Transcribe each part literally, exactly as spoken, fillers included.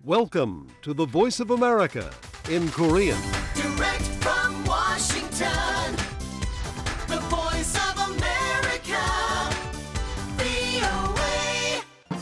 Welcome to the Voice of America in Korean. Direct from Washington, the Voice of America, 브이오에이.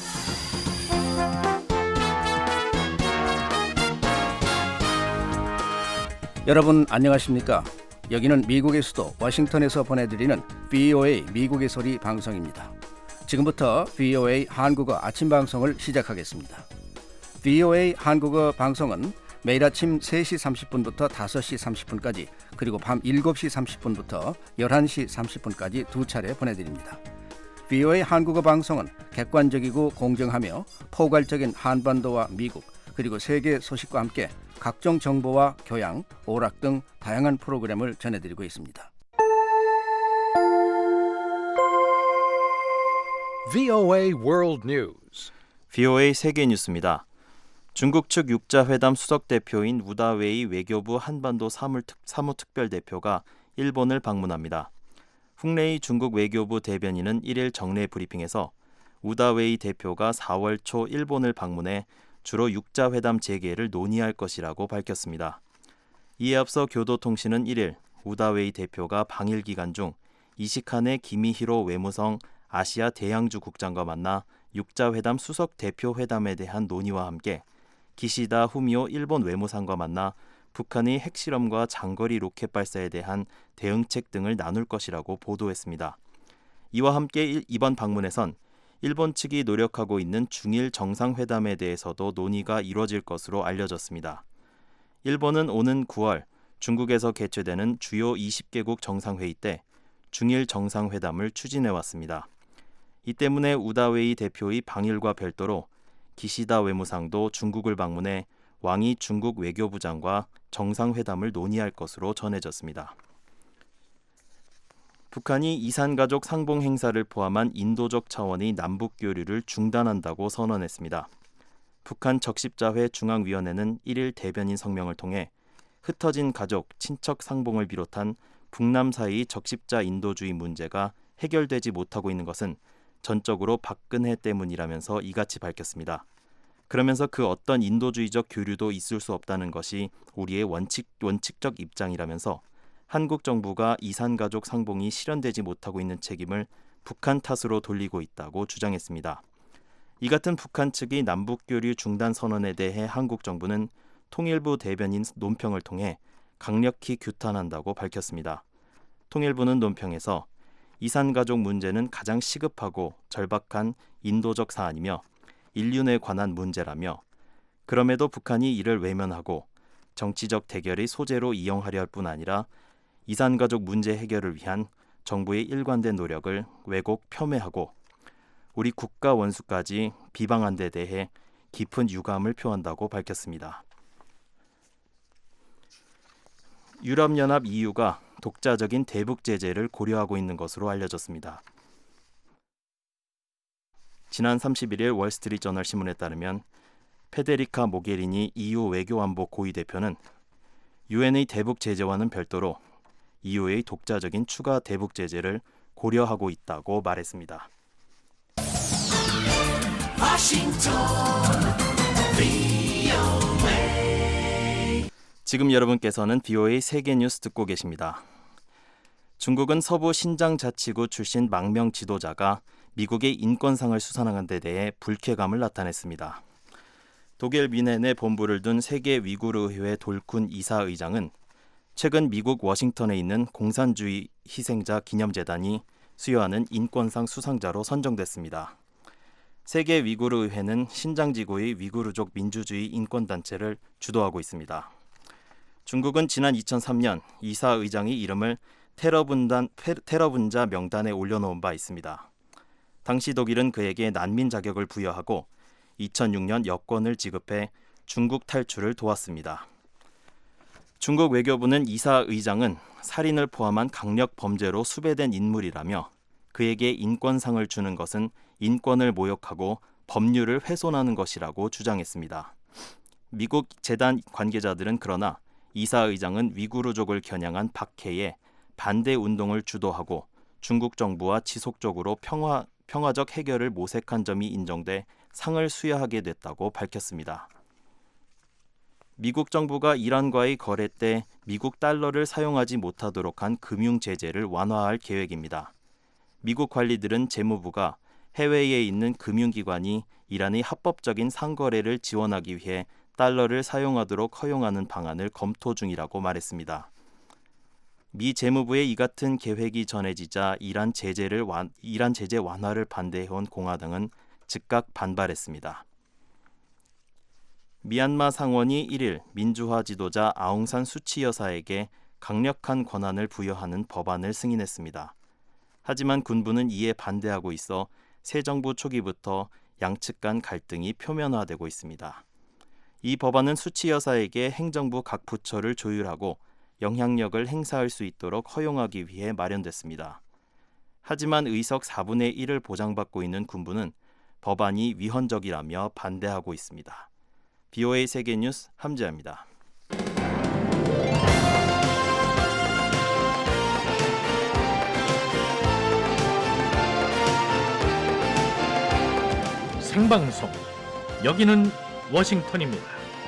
여러분 안녕하십니까? 여기는 미국의 수도 워싱턴에서 보내드리는 브이오에이 미국의 소리 방송입니다. 지금부터 브이오에이 한국어 아침 방송을 시작하겠습니다. 브이오에이 한국어 방송은 매일 아침 세 시 삼십 분부터 다섯 시 삼십 분까지 그리고 밤 일곱 시 삼십 분부터 열한 시 삼십 분까지 두 차례 보내드립니다. 브이오에이 한국어 방송은 객관적이고 공정하며 포괄적인 한반도와 미국 그리고 세계 소식과 함께 각종 정보와 교양, 오락 등 다양한 프로그램을 전해드리고 있습니다. 브이오에이 World News. 브이오에이 세계 뉴스입니다. 중국 측 육자회담 수석대표인 우다웨이 외교부 한반도 사무특, 사무특별대표가 일본을 방문합니다. 훅레이 중국 외교부 대변인은 일 일 정례 브리핑에서 우다웨이 대표가 사월 초 일본을 방문해 주로 육자회담 재개를 논의할 것이라고 밝혔습니다. 이에 앞서 교도통신은 일 일 우다웨이 대표가 방일 기간 중 이시카네 기미히로 외무성 아시아 대양주 국장과 만나 육자회담 수석 대표 회담에 대한 논의와 함께 기시다 후미오 일본 외무상과 만나 북한의 핵실험과 장거리 로켓 발사에 대한 대응책 등을 나눌 것이라고 보도했습니다. 이와 함께 이번 방문에선 일본 측이 노력하고 있는 중일 정상회담에 대해서도 논의가 이뤄질 것으로 알려졌습니다. 일본은 오는 구월 중국에서 개최되는 주요 이십 개국 정상회의 때 중일 정상회담을 추진해왔습니다. 이 때문에 우다웨이 대표의 방일과 별도로 기시다 외무상도 중국을 방문해 왕이 중국 외교부장과 정상회담을 논의할 것으로 전해졌습니다. 북한이 이산가족 상봉 행사를 포함한 인도적 차원의 남북 교류를 중단한다고 선언했습니다. 북한 적십자회 중앙위원회는 일 일 대변인 성명을 통해 흩어진 가족, 친척 상봉을 비롯한 북남 사이의 적십자 인도주의 문제가 해결되지 못하고 있는 것은 전적으로 박근혜 때문이라면서 이같이 밝혔습니다. 그러면서 그 어떤 인도주의적 교류도 있을 수 없다는 것이 우리의 원칙, 원칙적 입장이라면서 한국 정부가 이산가족 상봉이 실현되지 못하고 있는 책임을 북한 탓으로 돌리고 있다고 주장했습니다. 이 같은 북한 측의 남북교류 중단 선언에 대해 한국 정부는 통일부 대변인 논평을 통해 강력히 규탄한다고 밝혔습니다. 통일부는 논평에서 이산가족 문제는 가장 시급하고 절박한 인도적 사안이며 인륜에 관한 문제라며 그럼에도 북한이 이를 외면하고 정치적 대결의 소재로 이용하려 할 뿐 아니라 이산가족 문제 해결을 위한 정부의 일관된 노력을 왜곡 폄훼하고 우리 국가 원수까지 비방한 데 대해 깊은 유감을 표한다고 밝혔습니다. 유럽연합 이유가 독자적인 대북 제재를 고려하고 있는 것으로 알려졌습니다. 지난 삼십일 일 월스트리트저널 신문에 따르면 페데리카 모게리니 이유 외교안보 고위 대표는 유엔의 대북 제재와는 별도로 이유의 독자적인 추가 대북 제재를 고려하고 있다고 말했습니다. 워싱턴, 브이오에이. 지금 여러분께서는 브이오에이 세계 뉴스 듣고 계십니다. 중국은 서부 신장자치구 출신 망명 지도자가 미국의 인권상을 수상한 데 대해 불쾌감을 나타냈습니다. 독일 뮌헨에 본부를 둔 세계 위구르의회 돌쿤 이사의장은 최근 미국 워싱턴에 있는 공산주의 희생자 기념재단이 수여하는 인권상 수상자로 선정됐습니다. 세계 위구르의회는 신장지구의 위구르족 민주주의 인권단체를 주도하고 있습니다. 중국은 지난 이천삼 년 이사의장의 이름을 테러분단, 테러분자 명단에 올려놓은 바 있습니다. 당시 독일은 그에게 난민 자격을 부여하고 이천육 년 여권을 지급해 중국 탈출을 도왔습니다. 중국 외교부는 이사의장은 살인을 포함한 강력 범죄로 수배된 인물이라며 그에게 인권상을 주는 것은 인권을 모욕하고 법률을 훼손하는 것이라고 주장했습니다. 미국 재단 관계자들은 그러나 이사의장은 위구르족을 겨냥한 박해에 반대 운동을 주도하고 중국 정부와 지속적으로 평화, 평화적 해결을 모색한 점이 인정돼 상을 수여하게 됐다고 밝혔습니다. 미국 정부가 이란과의 거래 때 미국 달러를 사용하지 못하도록 한 금융 제재를 완화할 계획입니다. 미국 관리들은 재무부가 해외에 있는 금융기관이 이란의 합법적인 상거래를 지원하기 위해 달러를 사용하도록 허용하는 방안을 검토 중이라고 말했습니다. 미 재무부의 이 같은 계획이 전해지자 이란 제재를 완, 이란 제재 완화를 반대해온 공화당은 즉각 반발했습니다. 미얀마 상원이 일 일 민주화 지도자 아웅산 수치 여사에게 강력한 권한을 부여하는 법안을 승인했습니다. 하지만 군부는 이에 반대하고 있어 새 정부 초기부터 양측 간 갈등이 표면화되고 있습니다. 이 법안은 수치 여사에게 행정부 각 부처를 조율하고 영향력을 행사할 수 있도록 허용하기 위해 마련됐습니다. 하지만 의석 사분의 일을 보장받고 있는 군부는 법안이 위헌적이라며 반대하고 있습니다. 비오에이 세계뉴스 함재합니다. 생방송 여기는 워싱턴입니다.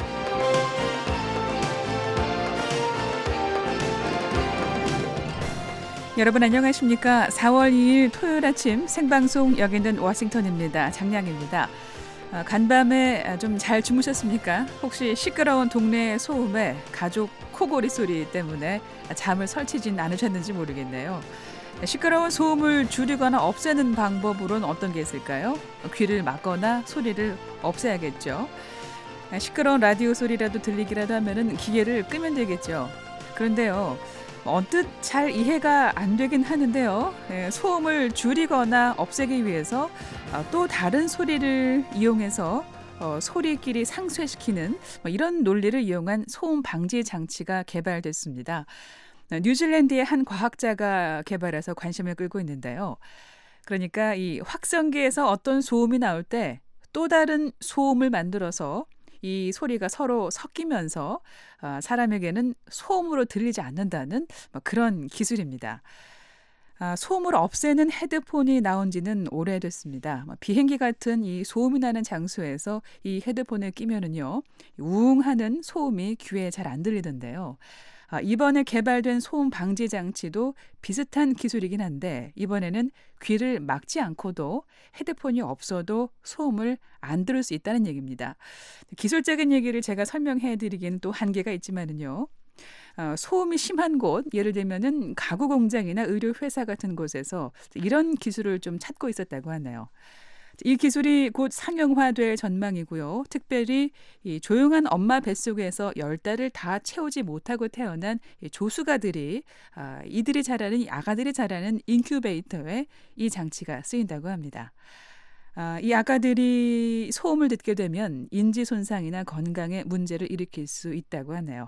여러분 안녕하십니까? 사월 이일 토요일 아침 생방송 여기는 워싱턴입니다. 장량입니다. 간밤에 좀 잘 주무셨습니까? 혹시 시끄러운 동네 소음에 가족 코골이 소리 때문에 잠을 설치진 않으셨는지 모르겠네요. 시끄러운 소음을 줄이거나 없애는 방법으로는 어떤 게 있을까요? 귀를 막거나 소리를 없애야겠죠. 시끄러운 라디오 소리라도 들리기라도 하면은 기계를 끄면 되겠죠. 그런데요, 언뜻 잘 이해가 안 되긴 하는데요. 소음을 줄이거나 없애기 위해서 또 다른 소리를 이용해서 소리끼리 상쇄시키는 이런 논리를 이용한 소음 방지 장치가 개발됐습니다. 뉴질랜드의 한 과학자가 개발해서 관심을 끌고 있는데요. 그러니까 이 확성기에서 어떤 소음이 나올 때 또 다른 소음을 만들어서 이 소리가 서로 섞이면서 사람에게는 소음으로 들리지 않는다는 그런 기술입니다. 소음을 없애는 헤드폰이 나온 지는 오래됐습니다. 비행기 같은 이 소음이 나는 장소에서 이 헤드폰을 끼면은요, 우웅 하는 소음이 귀에 잘 안 들리던데요. 이번에 개발된 소음 방지 장치도 비슷한 기술이긴 한데 이번에는 귀를 막지 않고도 헤드폰이 없어도 소음을 안 들을 수 있다는 얘기입니다. 기술적인 얘기를 제가 설명해 드리기는 또 한계가 있지만은요. 어, 소음이 심한 곳, 예를 들면은 가구 공장이나 의료 회사 같은 곳에서 이런 기술을 좀 찾고 있었다고 하네요. 이 기술이 곧 상용화될 전망이고요. 특별히 이 조용한 엄마 뱃속에서 열 달을 다 채우지 못하고 태어난 이 조수가들이 아, 이들이 자라는 이 아가들이 자라는 인큐베이터에 이 장치가 쓰인다고 합니다. 아, 이 아가들이 소음을 듣게 되면 인지 손상이나 건강에 문제를 일으킬 수 있다고 하네요.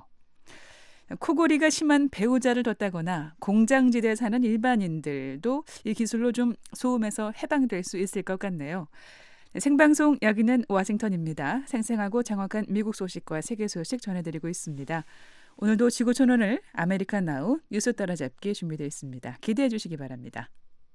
코골이가 심한 배우자를 뒀다거나 공장지대에 사는 일반인들도 이 기술로 좀 소음에서 해방될 수 있을 것 같네요. 생방송 여기는 워싱턴입니다. 생생하고 정확한 미국 소식과 세계 소식 전해드리고 있습니다. 오늘도 지구촌원을 아메리칸 나우 뉴스 따라잡기 준비되어 있습니다. 기대해 주시기 바랍니다.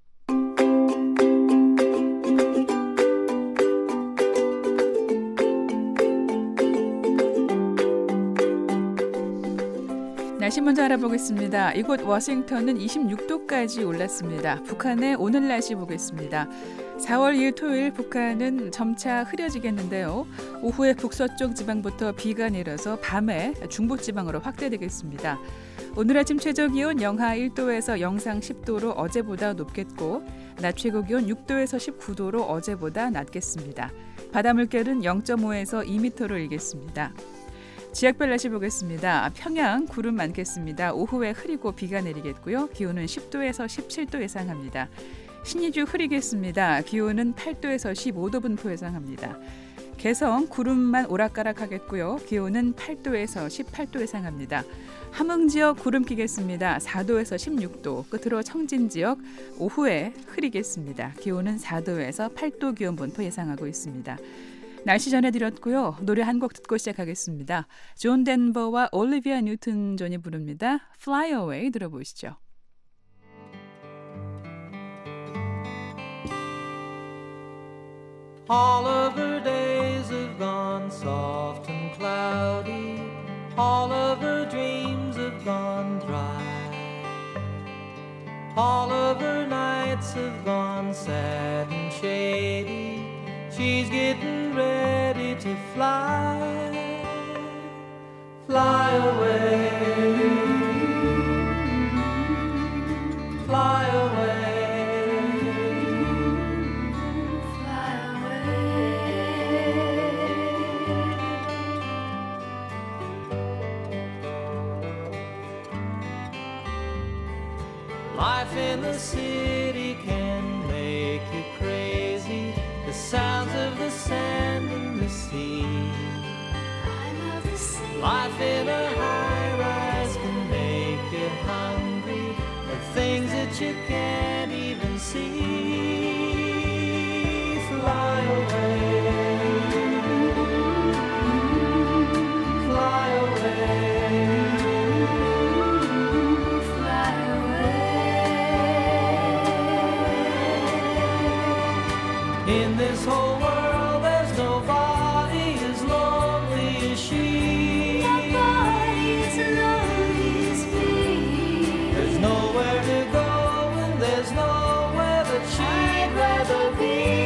날씨 먼저 알아보겠습니다. 이곳 워싱턴은 이십육 도까지 올랐습니다. 북한의 오늘 날씨 보겠습니다. 사월 이일 토요일 북한은 점차 흐려지겠는데요. 오후에 북서쪽 지방부터 비가 내려서 밤에 중부지방으로 확대되겠습니다. 오늘 아침 최저기온 영하 일 도에서 영상 십 도로 어제보다 높겠고 낮 최고기온 육 도에서 십구 도로 어제보다 낮겠습니다. 바다 물결은 영 점 오에서 이 미터로 일겠습니다. 지역별 날씨 보겠습니다. 평양 구름 많겠습니다. 오후에 흐리고 비가 내리겠고요. 기온은 십 도에서 십칠 도 예상합니다. 신의주 흐리겠습니다. 기온은 팔 도에서 십오 도 분포 예상합니다. 개성 구름만 오락가락하겠고요. 기온은 팔 도에서 십팔 도 예상합니다. 함흥 지역 구름 끼겠습니다. 사 도에서 십육 도. 끝으로 청진 지역 오후에 흐리겠습니다. 기온은 사 도에서 팔 도 기온 분포 예상하고 있습니다. 날씨 전해드렸고요. 노래 한 곡 듣고 시작하겠습니다. 존 덴버와 올리비아 뉴튼 존이 부릅니다. Fly Away 들어보시죠. All of her days have gone soft and cloudy. nights have gone sad and shady. She's getting ready to fly, fly away, fly away, fly away. Life in the city can make you crazy. The sounds of the sand and the sea. I love the sea. Life in a high-rise can make you hungry. The things that you can't even see. Fly away, fly away, fly away. In this whole world there's nobody as lonely as she. Nobody as lonely as me. There's nowhere to go and there's nowhere that she'd rather be.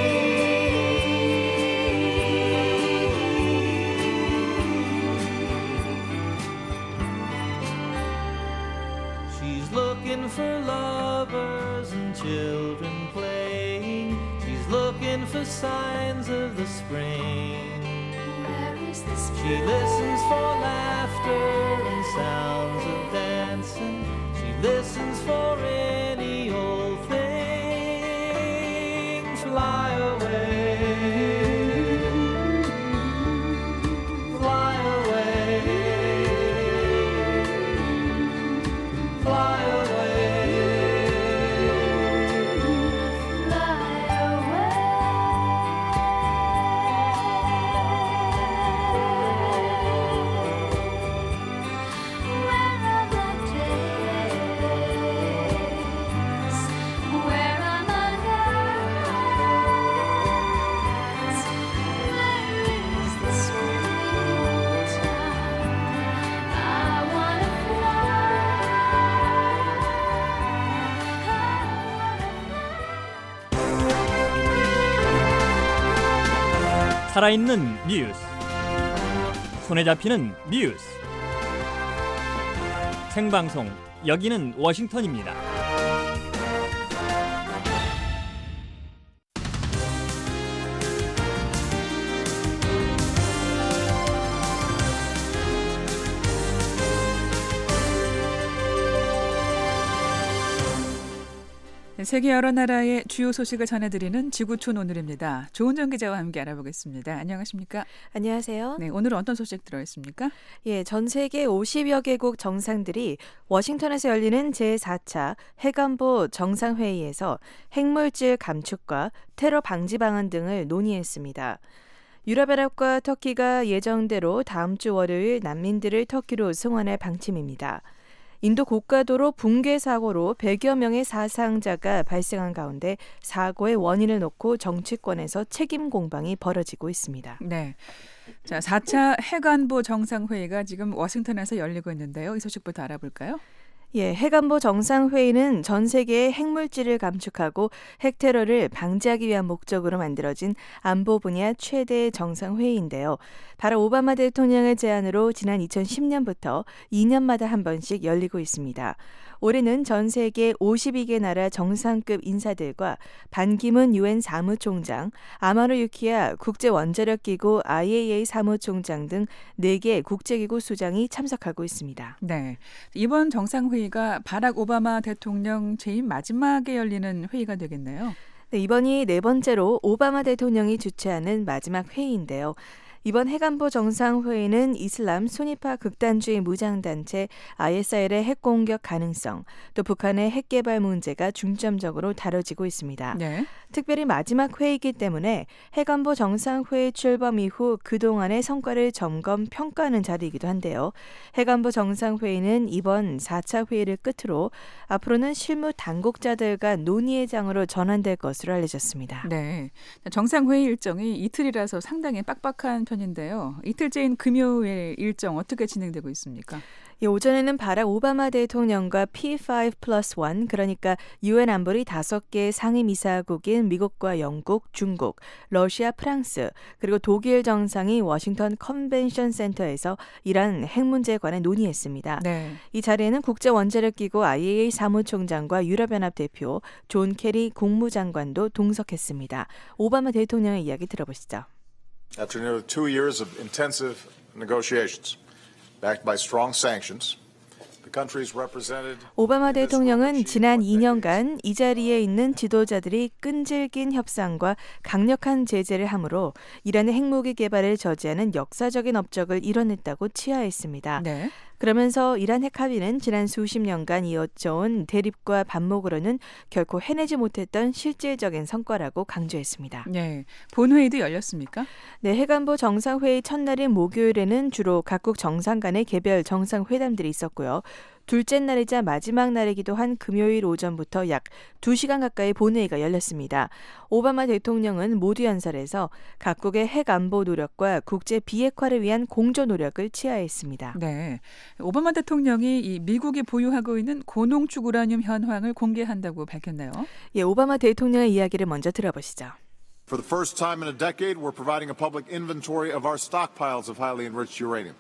She's looking for lovers and children playing. She's looking for signs of the spring. Where is the spring? She listens for laughter and sounds of dancing. She listens for any old thing. Fly away, fly away, fly away, fly away. Where are the days? Where are the nights? Where is the springtime? I wanna 살아있는 뉴스, 손에 잡히는 뉴스. 생방송, 여기는 워싱턴입니다. 세계 여러 나라의 주요 소식을 전해드리는 지구촌 오늘입니다. 조은정 기자와 함께 알아보겠습니다. 안녕하십니까? 안녕하세요. 네, 오늘은 어떤 소식 들어있습니까? 예, 전 세계 오십여 개국 정상들이 워싱턴에서 열리는 제사 차 핵안보 정상회의에서 핵물질 감축과 테러 방지 방안 등을 논의했습니다. 유럽연합과 터키가 예정대로 다음 주 월요일 난민들을 터키로 승원할 방침입니다. 인도 고가도로 붕괴 사고로 백여 명의 사상자가 발생한 가운데 사고의 원인을 놓고 정치권에서 책임 공방이 벌어지고 있습니다. 네. 자, 사 차 핵안보 정상회의가 지금 워싱턴에서 열리고 있는데요. 이 소식부터 알아볼까요? 예, 핵안보 정상회의는 전 세계의 핵물질을 감축하고 핵테러를 방지하기 위한 목적으로 만들어진 안보 분야 최대 정상회의인데요. 바락 오바마 대통령의 제안으로 지난 이천십 년부터 이 년마다 한 번씩 열리고 있습니다. 올해는 전 세계 오십이 개 나라 정상급 인사들과 반기문 유엔 사무총장, 아마루 유키야 국제원자력기구 아이에이이에이 사무총장 등 네 개 국제기구 수장이 참석하고 있습니다. 네, 이번 정상회의가 바락 오바마 대통령 재임 마지막에 열리는 회의가 되겠네요. 네, 이번이 네 번째로 오바마 대통령이 주최하는 마지막 회의인데요. 이번 핵안보 정상회의는 이슬람 수니파 극단주의 무장단체 아이에스아이엘의 핵공격 가능성, 또 북한의 핵개발 문제가 중점적으로 다뤄지고 있습니다. 네. 특별히 마지막 회의이기 때문에 핵안보 정상회의 출범 이후 그동안의 성과를 점검, 평가하는 자리이기도 한데요. 핵안보 정상회의는 이번 사 차 회의를 끝으로 앞으로는 실무 당국자들과 논의의 장으로 전환될 것으로 알려졌습니다. 네, 정상회의 일정이 이틀이라서 상당히 빡빡한 편인데요. 이틀째인 금요일 일정 어떻게 진행되고 있습니까? 예, 오전에는 바락 오바마 대통령과 피 파이브 플러스 일, 그러니까 유엔 안보리 다섯 개 상임이사국인 미국과 영국, 중국, 러시아, 프랑스, 그리고 독일 정상이 워싱턴 컨벤션 센터에서 이란 핵 문제에 관해 논의했습니다. 네. 이 자리에는 국제원자력기구 아이이에이 사무총장과 유럽연합 대표 존 케리 국무장관도 동석했습니다. 오바마 대통령의 이야기 들어보시죠. After nearly two years of intensive negotiations, backed by strong sanctions, the countries represented. 오바마 대통령은 지난 이 년간 이 자리에 있는 지도자들이 끈질긴 협상과 강력한 제재를 함으로 이란의 핵무기 개발을 저지하는 역사적인 업적을 이뤄냈다고 치하했습니다. 네. 그러면서 이란 핵 합의는 지난 수십 년간 이어져온 대립과 반목으로는 결코 해내지 못했던 실질적인 성과라고 강조했습니다. 네. 본회의도 열렸습니까? 네, 핵안보 정상회의 첫날인 목요일에는 주로 각국 정상 간의 개별 정상회담들이 있었고요. 둘째 날이자 마지막 날이기도 한 금요일 오전부터 약 두 시간 가까이 본회의가 열렸습니다. 오바마 대통령은 모두 연설에서 각국의 핵안보 노력과 국제 비핵화를 위한 공조 노력을 치하했습니다. 네. 오바마 대통령이 이 미국이 보유하고 있는 고농축 우라늄 현황을 공개한다고 밝혔나요? 예, 오바마 대통령의 이야기를 먼저 들어보시죠. For the first time in a decade, we're providing a public inventory of our stockpiles of highly enriched uranium.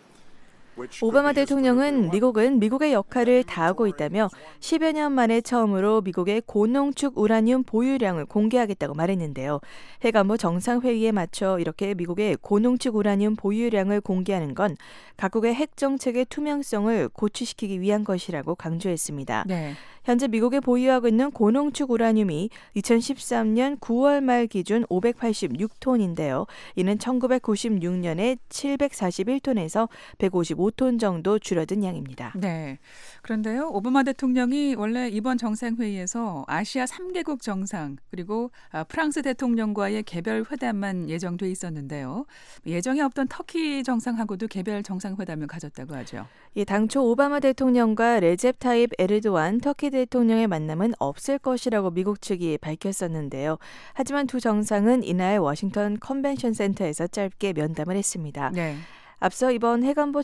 오바마 대통령은 미국은 미국의 역할을 다하고 있다며 십여 년 만에 처음으로 미국의 고농축 우라늄 보유량을 공개하겠다고 말했는데요. 핵안보 정상회의에 맞춰 이렇게 미국의 고농축 우라늄 보유량을 공개하는 건 각국의 핵 정책의 투명성을 고취시키기 위한 것이라고 강조했습니다. 네. 현재 미국이 보유하고 있는 고농축 우라늄이 이천십삼 년 구월 말 기준 오백팔십육 톤인데요. 이는 천구백구십육 년에 칠백사십일 톤에서 백오십오 톤 정도 줄어든 양입니다. 네. 그런데요, 오바마 대통령이 원래 이번 정상회의에서 아시아 삼 개국 정상 그리고 프랑스 대통령과의 개별 회담만 예정돼 있었는데요. 예정에 없던 터키 정상하고도 개별 정상회담을 가졌다고 하죠. 예, 당초 오바마 대통령과 레셉 타입 에르도안 터키 대통령의 만남은 없을 것이라고 미국 측이 밝혔었는데요. 하지만 두 정상은 이날 워싱턴 컨벤션 센터에서 짧게 면담을 했습니다. 네. 앞서 이번 핵안보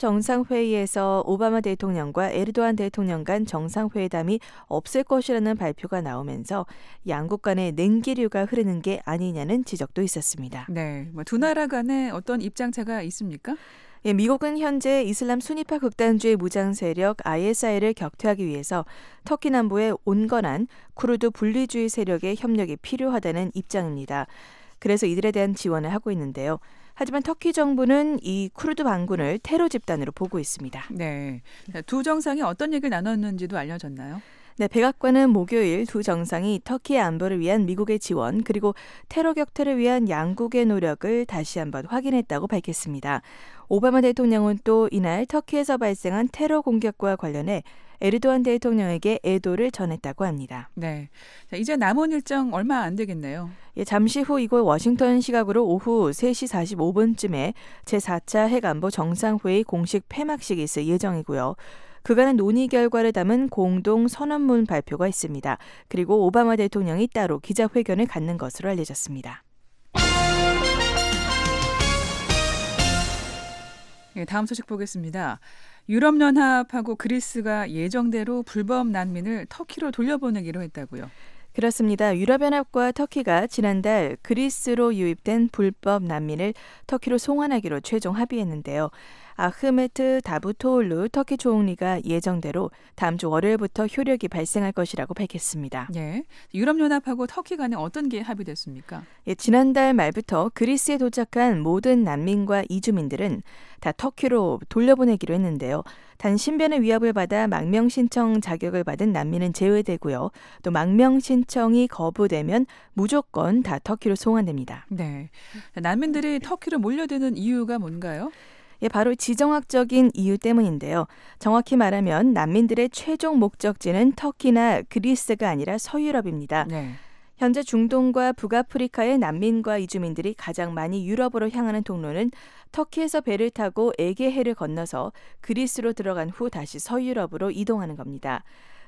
정상회의에서 오바마 대통령과 에르도안 대통령 간 정상회담이 없을 것이라는 발표가 나오면서 양국 간의 냉기류가 흐르는 게 아니냐는 지적도 있었습니다. 네, 뭐 두 나라 간에 어떤 입장차가 있습니까? 예, 미국은 현재 이슬람 순위파 극단주의 무장 세력 아이에스아이를 격퇴하기 위해서 터키 남부의 온건한 쿠르드 분리주의 세력의 협력이 필요하다는 입장입니다. 그래서 이들에 대한 지원을 하고 있는데요. 하지만 터키 정부는 이 쿠르드 반군을 테러 집단으로 보고 있습니다. 네, 두 정상이 어떤 얘기를 나눴는지도 알려졌나요? 네, 백악관은 목요일 두 정상이 터키의 안보를 위한 미국의 지원 그리고 테러 격퇴를 위한 양국의 노력을 다시 한번 확인했다고 밝혔습니다. 오바마 대통령은 또 이날 터키에서 발생한 테러 공격과 관련해 에르도안 대통령에게 애도를 전했다고 합니다. 네, 자, 이제 남은 일정 얼마 안 되겠네요. 예, 잠시 후 이곳 워싱턴 시각으로 오후 세 시 사십오 분쯤에 제사 차 핵안보 정상회의 공식 폐막식이 있을 예정이고요. 그간의 논의 결과를 담은 공동 선언문 발표가 있습니다. 그리고 오바마 대통령이 따로 기자회견을 갖는 것으로 알려졌습니다. 네, 다음 소식 보겠습니다. 유럽연합하고 그리스가 예정대로 불법 난민을 터키로 돌려보내기로 했다고요. 그렇습니다. 유럽연합과 터키가 지난달 그리스로 유입된 불법 난민을 터키로 송환하기로 최종 합의했는데요. 아흐메트 다부토올루 터키 총리가 예정대로 다음 주 월요일부터 효력이 발생할 것이라고 밝혔습니다. 네, 유럽연합하고 터키 간에 어떤 게 합의됐습니까? 예, 지난달 말부터 그리스에 도착한 모든 난민과 이주민들은 다 터키로 돌려보내기로 했는데요. 단 신변의 위협을 받아 망명 신청 자격을 받은 난민은 제외되고요. 또 망명 신청이 거부되면 무조건 다 터키로 송환됩니다. 네, 난민들이 터키로 몰려드는 이유가 뭔가요? 예, 바로 지정학적인 이유 때문인데요. 정확히 말하면 난민들의 최종 목적지는 터키나 그리스가 아니라 서유럽입니다. 네. 현재 중동과 북아프리카의 난민과 이주민들이 가장 많이 유럽으로 향하는 통로는 터키에서 배를 타고 에게해를 건너서 그리스로 들어간 후 다시 서유럽으로 이동하는 겁니다.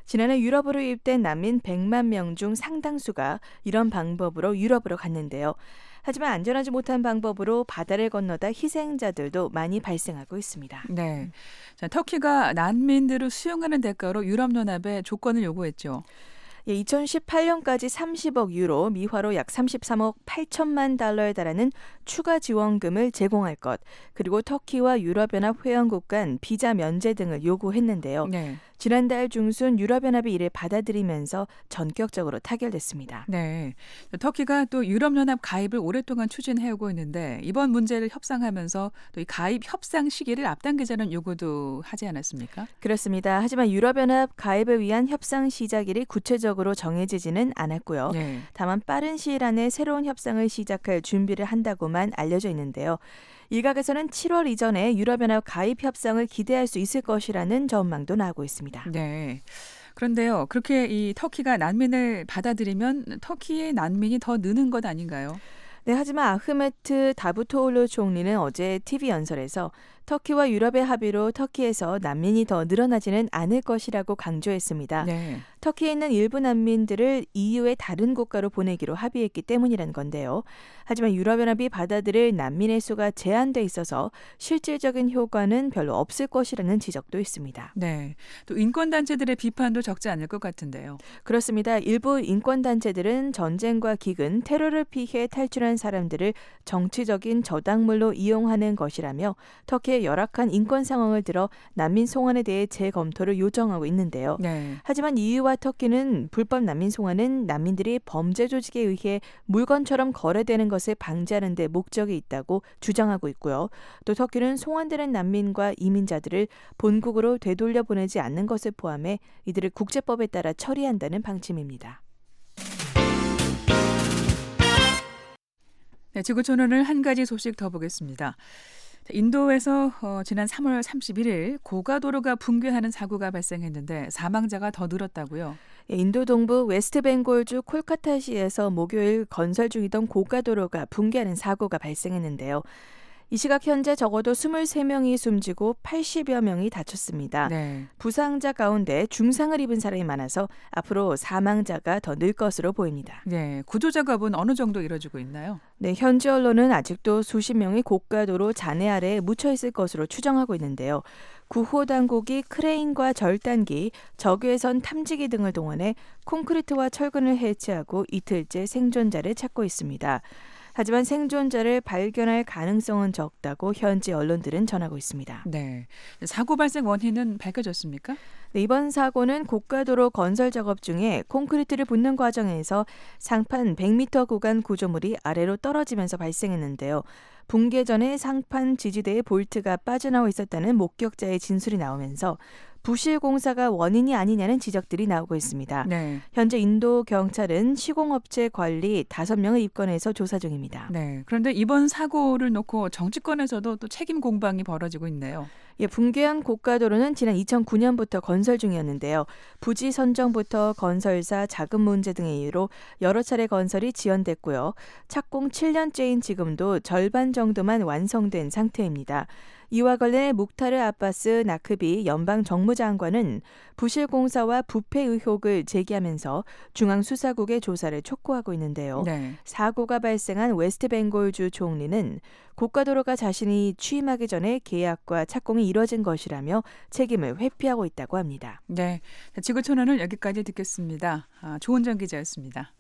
지난해 유럽으로 유입된 난민 백만 명 중 상당수가 이런 방법으로 유럽으로 갔는데요. 하지만 안전하지 못한 방법으로 바다를 건너다 희생자들도 많이 발생하고 있습니다. 네. 자, 터키가 난민들을 수용하는 대가로 유럽연합에 조건을 요구했죠. 예, 이천십팔 년까지 삼십억 유로, 미화로 약 삼십삼억 팔천만 달러에 달하는 추가 지원금을 제공할 것, 그리고 터키와 유럽연합 회원국 간 비자 면제 등을 요구했는데요. 네. 지난달 중순 유럽연합이 이를 받아들이면서 전격적으로 타결됐습니다. 네. 터키가 또 유럽연합 가입을 오랫동안 추진해오고 있는데 이번 문제를 협상하면서 또 이 가입 협상 시기를 앞당기자는 요구도 하지 않았습니까? 그렇습니다. 하지만 유럽연합 가입을 위한 협상 시작일이 구체적으로 정해지지는 않았고요. 네. 다만 빠른 시일 안에 새로운 협상을 시작할 준비를 한다고만 알려져 있는데요. 일각에서는 칠월 이전에 유럽연합 가입 협상을 기대할 수 있을 것이라는 전망도 나오고 있습니다. 네. 그런데요, 그렇게 이 터키가 난민을 받아들이면 터키의 난민이 더 느는 것 아닌가요? 네, 하지만 아흐메트 다부토올루 총리는 어제 티비 연설에서 터키와 유럽의 합의로 터키에서 난민이 더 늘어나지는 않을 것이라고 강조했습니다. 네. 터키에 있는 일부 난민들을 이유의 다른 국가로 보내기로 합의했기 때문이라는 건데요. 하지만 유럽연합이 받아들일 난민의 수가 제한돼 있어서 실질적인 효과는 별로 없을 것이라는 지적도 있습니다. 네. 또 인권단체들의 비판도 적지 않을 것 같은데요. 그렇습니다. 일부 인권단체들은 전쟁과 기근, 테러를 피해 탈출한 사람들을 정치적인 저당물로 이용하는 것이라며 터키의 열악한 인권 상황을 들어 난민 송환에 대해 재검토를 요청하고 있는데요. 네. 하지만 이유와 터키는 불법 난민 송환은 난민들이 범죄 조직에 의해 물건처럼 거래되는 것을 방지하는 데 목적이 있다고 주장하고 있고요. 또 터키는 송환되는 난민과 이민자들을 본국으로 되돌려 보내지 않는 것을 포함해 이들을 국제법에 따라 처리한다는 방침입니다. 네, 지구촌오늘 한 가지 소식 더 보겠습니다. 인도에서 어, 지난 삼월 삼십일일 고가도로가 붕괴하는 사고가 발생했는데 사망자가 더 늘었다고요? 인도 동부 웨스트벵골주 콜카타시에서 목요일 건설 중이던 고가도로가 붕괴하는 사고가 발생했는데요. 이 시각 현재 적어도 이십삼 명이 숨지고 팔십여 명이 다쳤습니다. 네. 부상자 가운데 중상을 입은 사람이 많아서 앞으로 사망자가 더 늘 것으로 보입니다. 네, 구조 작업은 어느 정도 이뤄지고 있나요? 네, 현지 언론은 아직도 수십 명이 고가도로 잔해 아래에 묻혀 있을 것으로 추정하고 있는데요. 구호 당국이 크레인과 절단기, 적외선 탐지기 등을 동원해 콘크리트와 철근을 해체하고 이틀째 생존자를 찾고 있습니다. 하지만 생존자를 발견할 가능성은 적다고 현지 언론들은 전하고 있습니다. 네, 사고 발생 원인은 밝혀졌습니까? 네, 이번 사고는 고가도로 건설 작업 중에 콘크리트를 붓는 과정에서 상판 백 미터 구간 구조물이 아래로 떨어지면서 발생했는데요. 붕괴 전에 상판 지지대에 볼트가 빠져나와 있었다는 목격자의 진술이 나오면서 부실 공사가 원인이 아니냐는 지적들이 나오고 있습니다. 네. 현재 인도 경찰은 시공업체 관리 다섯 명을 입건해서 조사 중입니다. 네. 그런데 이번 사고를 놓고 정치권에서도 또 책임 공방이 벌어지고 있네요. 예, 붕괴한 고가도로는 지난 이천구 년부터 건설 중이었는데요. 부지 선정부터 건설사 자금 문제 등의 이유로 여러 차례 건설이 지연됐고요. 착공 칠 년째인 지금도 절반 정도만 완성된 상태입니다. 이와 관련해 묵타르 아바스 나크비 연방 정무장관은 부실 공사와 부패 의혹을 제기하면서 중앙수사국의 조사를 촉구하고 있는데요. 네. 사고가 발생한 웨스트벵골주 총리는 고가도로가 자신이 취임하기 전에 계약과 착공이 이뤄진 것이라며 책임을 회피하고 있다고 합니다. 네, 지구촌오늘 여기까지 듣겠습니다. 아, 조은정 기자였습니다.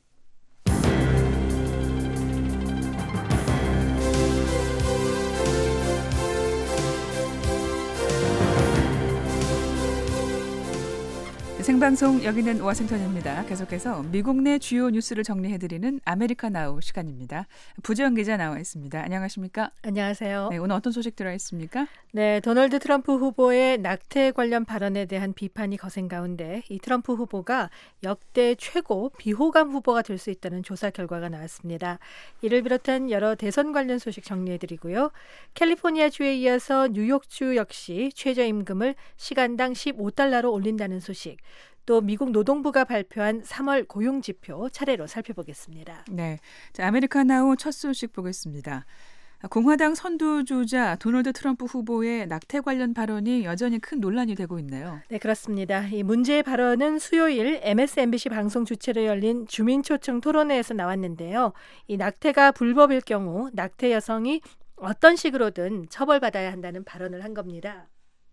생방송 여기는 워싱턴입니다. 계속해서 미국 내 주요 뉴스를 정리해드리는 아메리카 나우 시간입니다. 부지영 기자 나와 있습니다. 안녕하십니까? 안녕하세요. 네, 오늘 어떤 소식 들어있습니까? 네, 도널드 트럼프 후보의 낙태 관련 발언에 대한 비판이 거센 가운데 이 트럼프 후보가 역대 최고 비호감 후보가 될 수 있다는 조사 결과가 나왔습니다. 이를 비롯한 여러 대선 관련 소식 정리해드리고요. 캘리포니아주에 이어서 뉴욕주 역시 최저임금을 시간당 십오 달러로 올린다는 소식, 또 미국 노동부가 발표한 삼월 고용지표 차례로 살펴보겠습니다. 네, 자, 아메리카 나우 첫 소식 보겠습니다. 공화당 선두주자 도널드 트럼프 후보의 낙태 관련 발언이 여전히 큰 논란이 되고 있네요. 네, 그렇습니다. 이 문제의 발언은 수요일 엠에스엔비씨 방송 주최로 열린 주민초청 토론회에서 나왔는데요. 이 낙태가 불법일 경우 낙태 여성이 어떤 식으로든 처벌받아야 한다는 발언을 한 겁니다.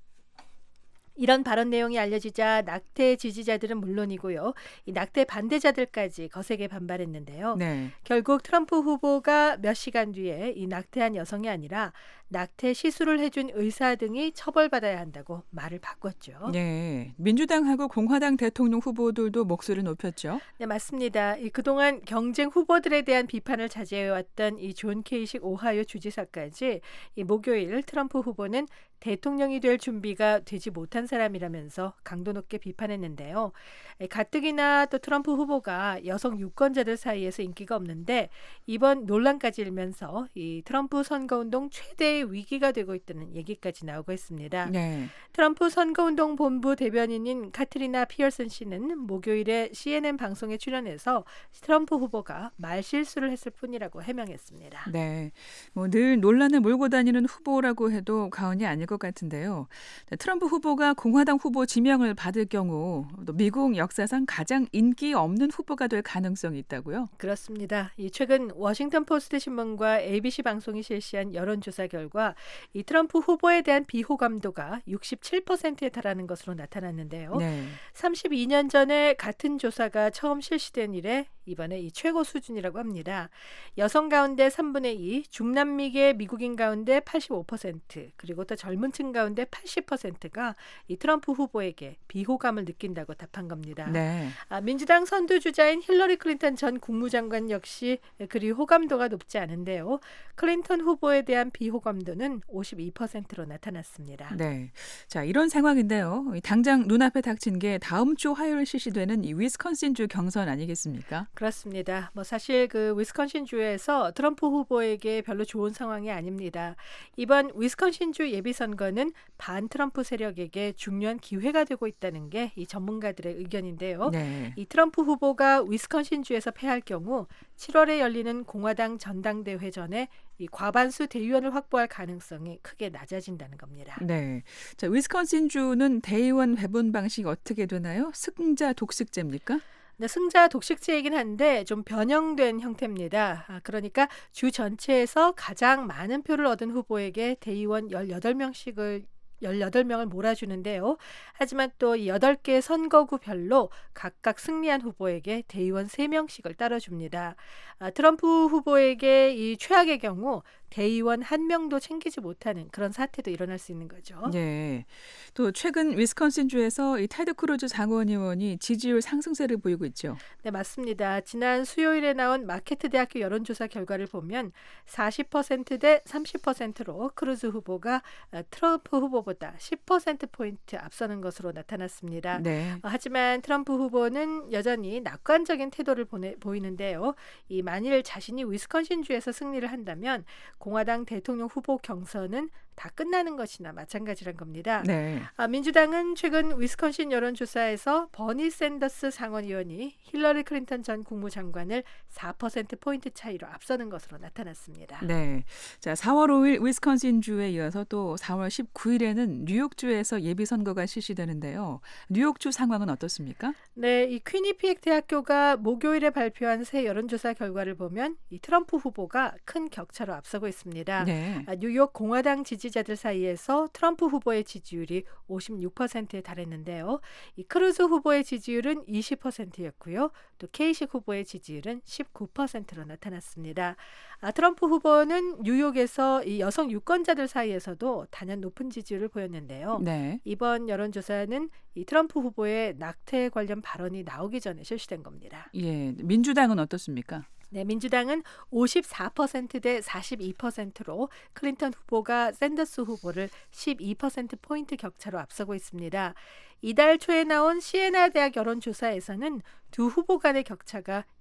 이런 발언 내용이 알려지자 낙태 지지자들은 물론이고요. 이 낙태 반대자들까지 거세게 반발했는데요. 네. 결국 트럼프 후보가 몇 시간 뒤에 이 낙태한 여성이 아니라 낙태 시술을 해준 의사 등이 처벌받아야 한다고 말을 바꿨죠. 네, 민주당하고 공화당 대통령 후보들도 목소리를 높였죠. 네, 맞습니다. 이 그동안 경쟁 후보들에 대한 비판을 자제해왔던 이 존 케이식 오하이오 주지사까지 이 목요일 트럼프 후보는 대통령이 될 준비가 되지 못한 사람이라면서 강도 높게 비판했는데요. 가뜩이나 또 트럼프 후보가 여성 유권자들 사이에서 인기가 없는데 이번 논란까지 일면서 이 트럼프 선거운동 최대의 위기가 되고 있다는 얘기까지 나오고 있습니다. 네. 트럼프 선거운동 본부 대변인인 카트리나 피어슨 씨는 목요일에 씨엔엔 방송에 출연해서 트럼프 후보가 말실수를 했을 뿐이라고 해명했습니다. 네, 뭐 늘 논란을 몰고 다니는 후보라고 해도 과언이 아닐 것 같은데요. 트럼프 후보가 공화당 후보 지명을 받을 경우 또 미국 역사상 가장 인기 없는 후보가 될 가능성이 있다고요? 그렇습니다. 이 최근 워싱턴 포스트 신문과 에이비씨 방송이 실시한 여론조사 결과 이 트럼프 후보에 대한 비호감도가 육십칠 퍼센트에 달하는 것으로 나타났는데요. 네. 삼십이 년 전에 같은 조사가 처음 실시된 이래 이번에 이 최고 수준이라고 합니다. 여성 가운데 삼분의 이, 중남미계 미국인 가운데 팔십오 퍼센트, 그리고 또 젊은 층 가운데 팔십 퍼센트가 이 트럼프 후보에게 비호감을 느낀다고 답한 겁니다. 네. 아, 민주당 선두주자인 힐러리 클린턴 전 국무장관 역시 그리 호감도가 높지 않은데요. 클린턴 후보에 대한 비호감도는 오십이 퍼센트로 나타났습니다. 네. 자, 이런 상황인데요. 당장 눈앞에 닥친 게 다음 주 화요일 실시되는 이 위스콘신주 경선 아니겠습니까? 그렇습니다. 뭐 사실 그 위스콘신주에서 트럼프 후보에게 별로 좋은 상황이 아닙니다. 이번 위스콘신주 예비선거는 반 트럼프 세력에게 중요한 기회가 되고 있다는 게 이 전문가들의 의견인데요. 네. 이 트럼프 후보가 위스콘신주에서 패할 경우 칠월에 열리는 공화당 전당대회 전에 이 과반수 대의원을 확보할 가능성이 크게 낮아진다는 겁니다. 네. 자, 위스콘신주는 대의원 배분 방식이 어떻게 되나요? 승자 독식제입니까? 네, 승자 독식제이긴 한데 좀 변형된 형태입니다. 아, 그러니까 주 전체에서 가장 많은 표를 얻은 후보에게 대의원 열여덟 명씩을 열여덟 명을 몰아주는데요. 하지만 또 이 여덟 개 선거구별로 각각 승리한 후보에게 대의원 세 명씩을 따라줍니다. 아, 트럼프 후보에게 이 최악의 경우 대의원 한 명도 챙기지 못하는 그런 사태도 일어날 수 있는 거죠. 네. 또 최근 위스콘신주에서 이 테드 크루즈 상원 의원이 지지율 상승세를 보이고 있죠. 네, 맞습니다. 지난 수요일에 나온 마케트 대학교 여론조사 결과를 보면 사십 퍼센트 대 삼십 퍼센트로 크루즈 후보가 트럼프 후보보다 십 퍼센트 포인트 앞서는 것으로 나타났습니다. 네. 하지만 트럼프 후보는 여전히 낙관적인 태도를 보내, 보이는데요. 이 만일 자신이 위스콘신주에서 승리를 한다면 공화당 대통령 후보 경선은 다 끝나는 것이나 마찬가지란 겁니다. 네. 아, 민주당은 최근 위스콘신 여론조사에서 버니 샌더스 상원의원이 힐러리 클린턴 전 국무장관을 사 퍼센트 포인트 차이로 앞서는 것으로 나타났습니다. 네. 자, 사월 오일 위스콘신주에 이어서 또 사월 십구일에는 뉴욕주에서 예비선거가 실시되는데요. 뉴욕주 상황은 어떻습니까? 네, 이 퀴니피엑 대학교가 목요일에 발표한 새 여론조사 결과를 보면 이 트럼프 후보가 큰 격차로 앞서고 있습니다. 네. 아, 뉴욕 공화당 지지자들 사이에서 트럼프 후보의 지지율이 오십육 퍼센트에 달했는데요. 이 크루즈 후보의 지지율은 이십 퍼센트였고요. 또 케이식 후보의 지지율은 십구 퍼센트로 나타났습니다. 아, 트럼프 후보는 뉴욕에서 이 여성 유권자들 사이에서도 단연 높은 지지율을 보였는데요. 네. 이번 여론조사는 이 트럼프 후보의 낙태 관련 발언이 나오기 전에 실시된 겁니다. 예, 민주당은 어떻습니까? 네, 민주당은 오십사 퍼센트 대 사십이 퍼센트로 클린턴 후보가 샌더스 후보를 십이 퍼센트 포인트 격차로 앞서고 있습니다. 이달 초에 나온 시에나 대학 여론조사에서는 두 후보 간의 격차가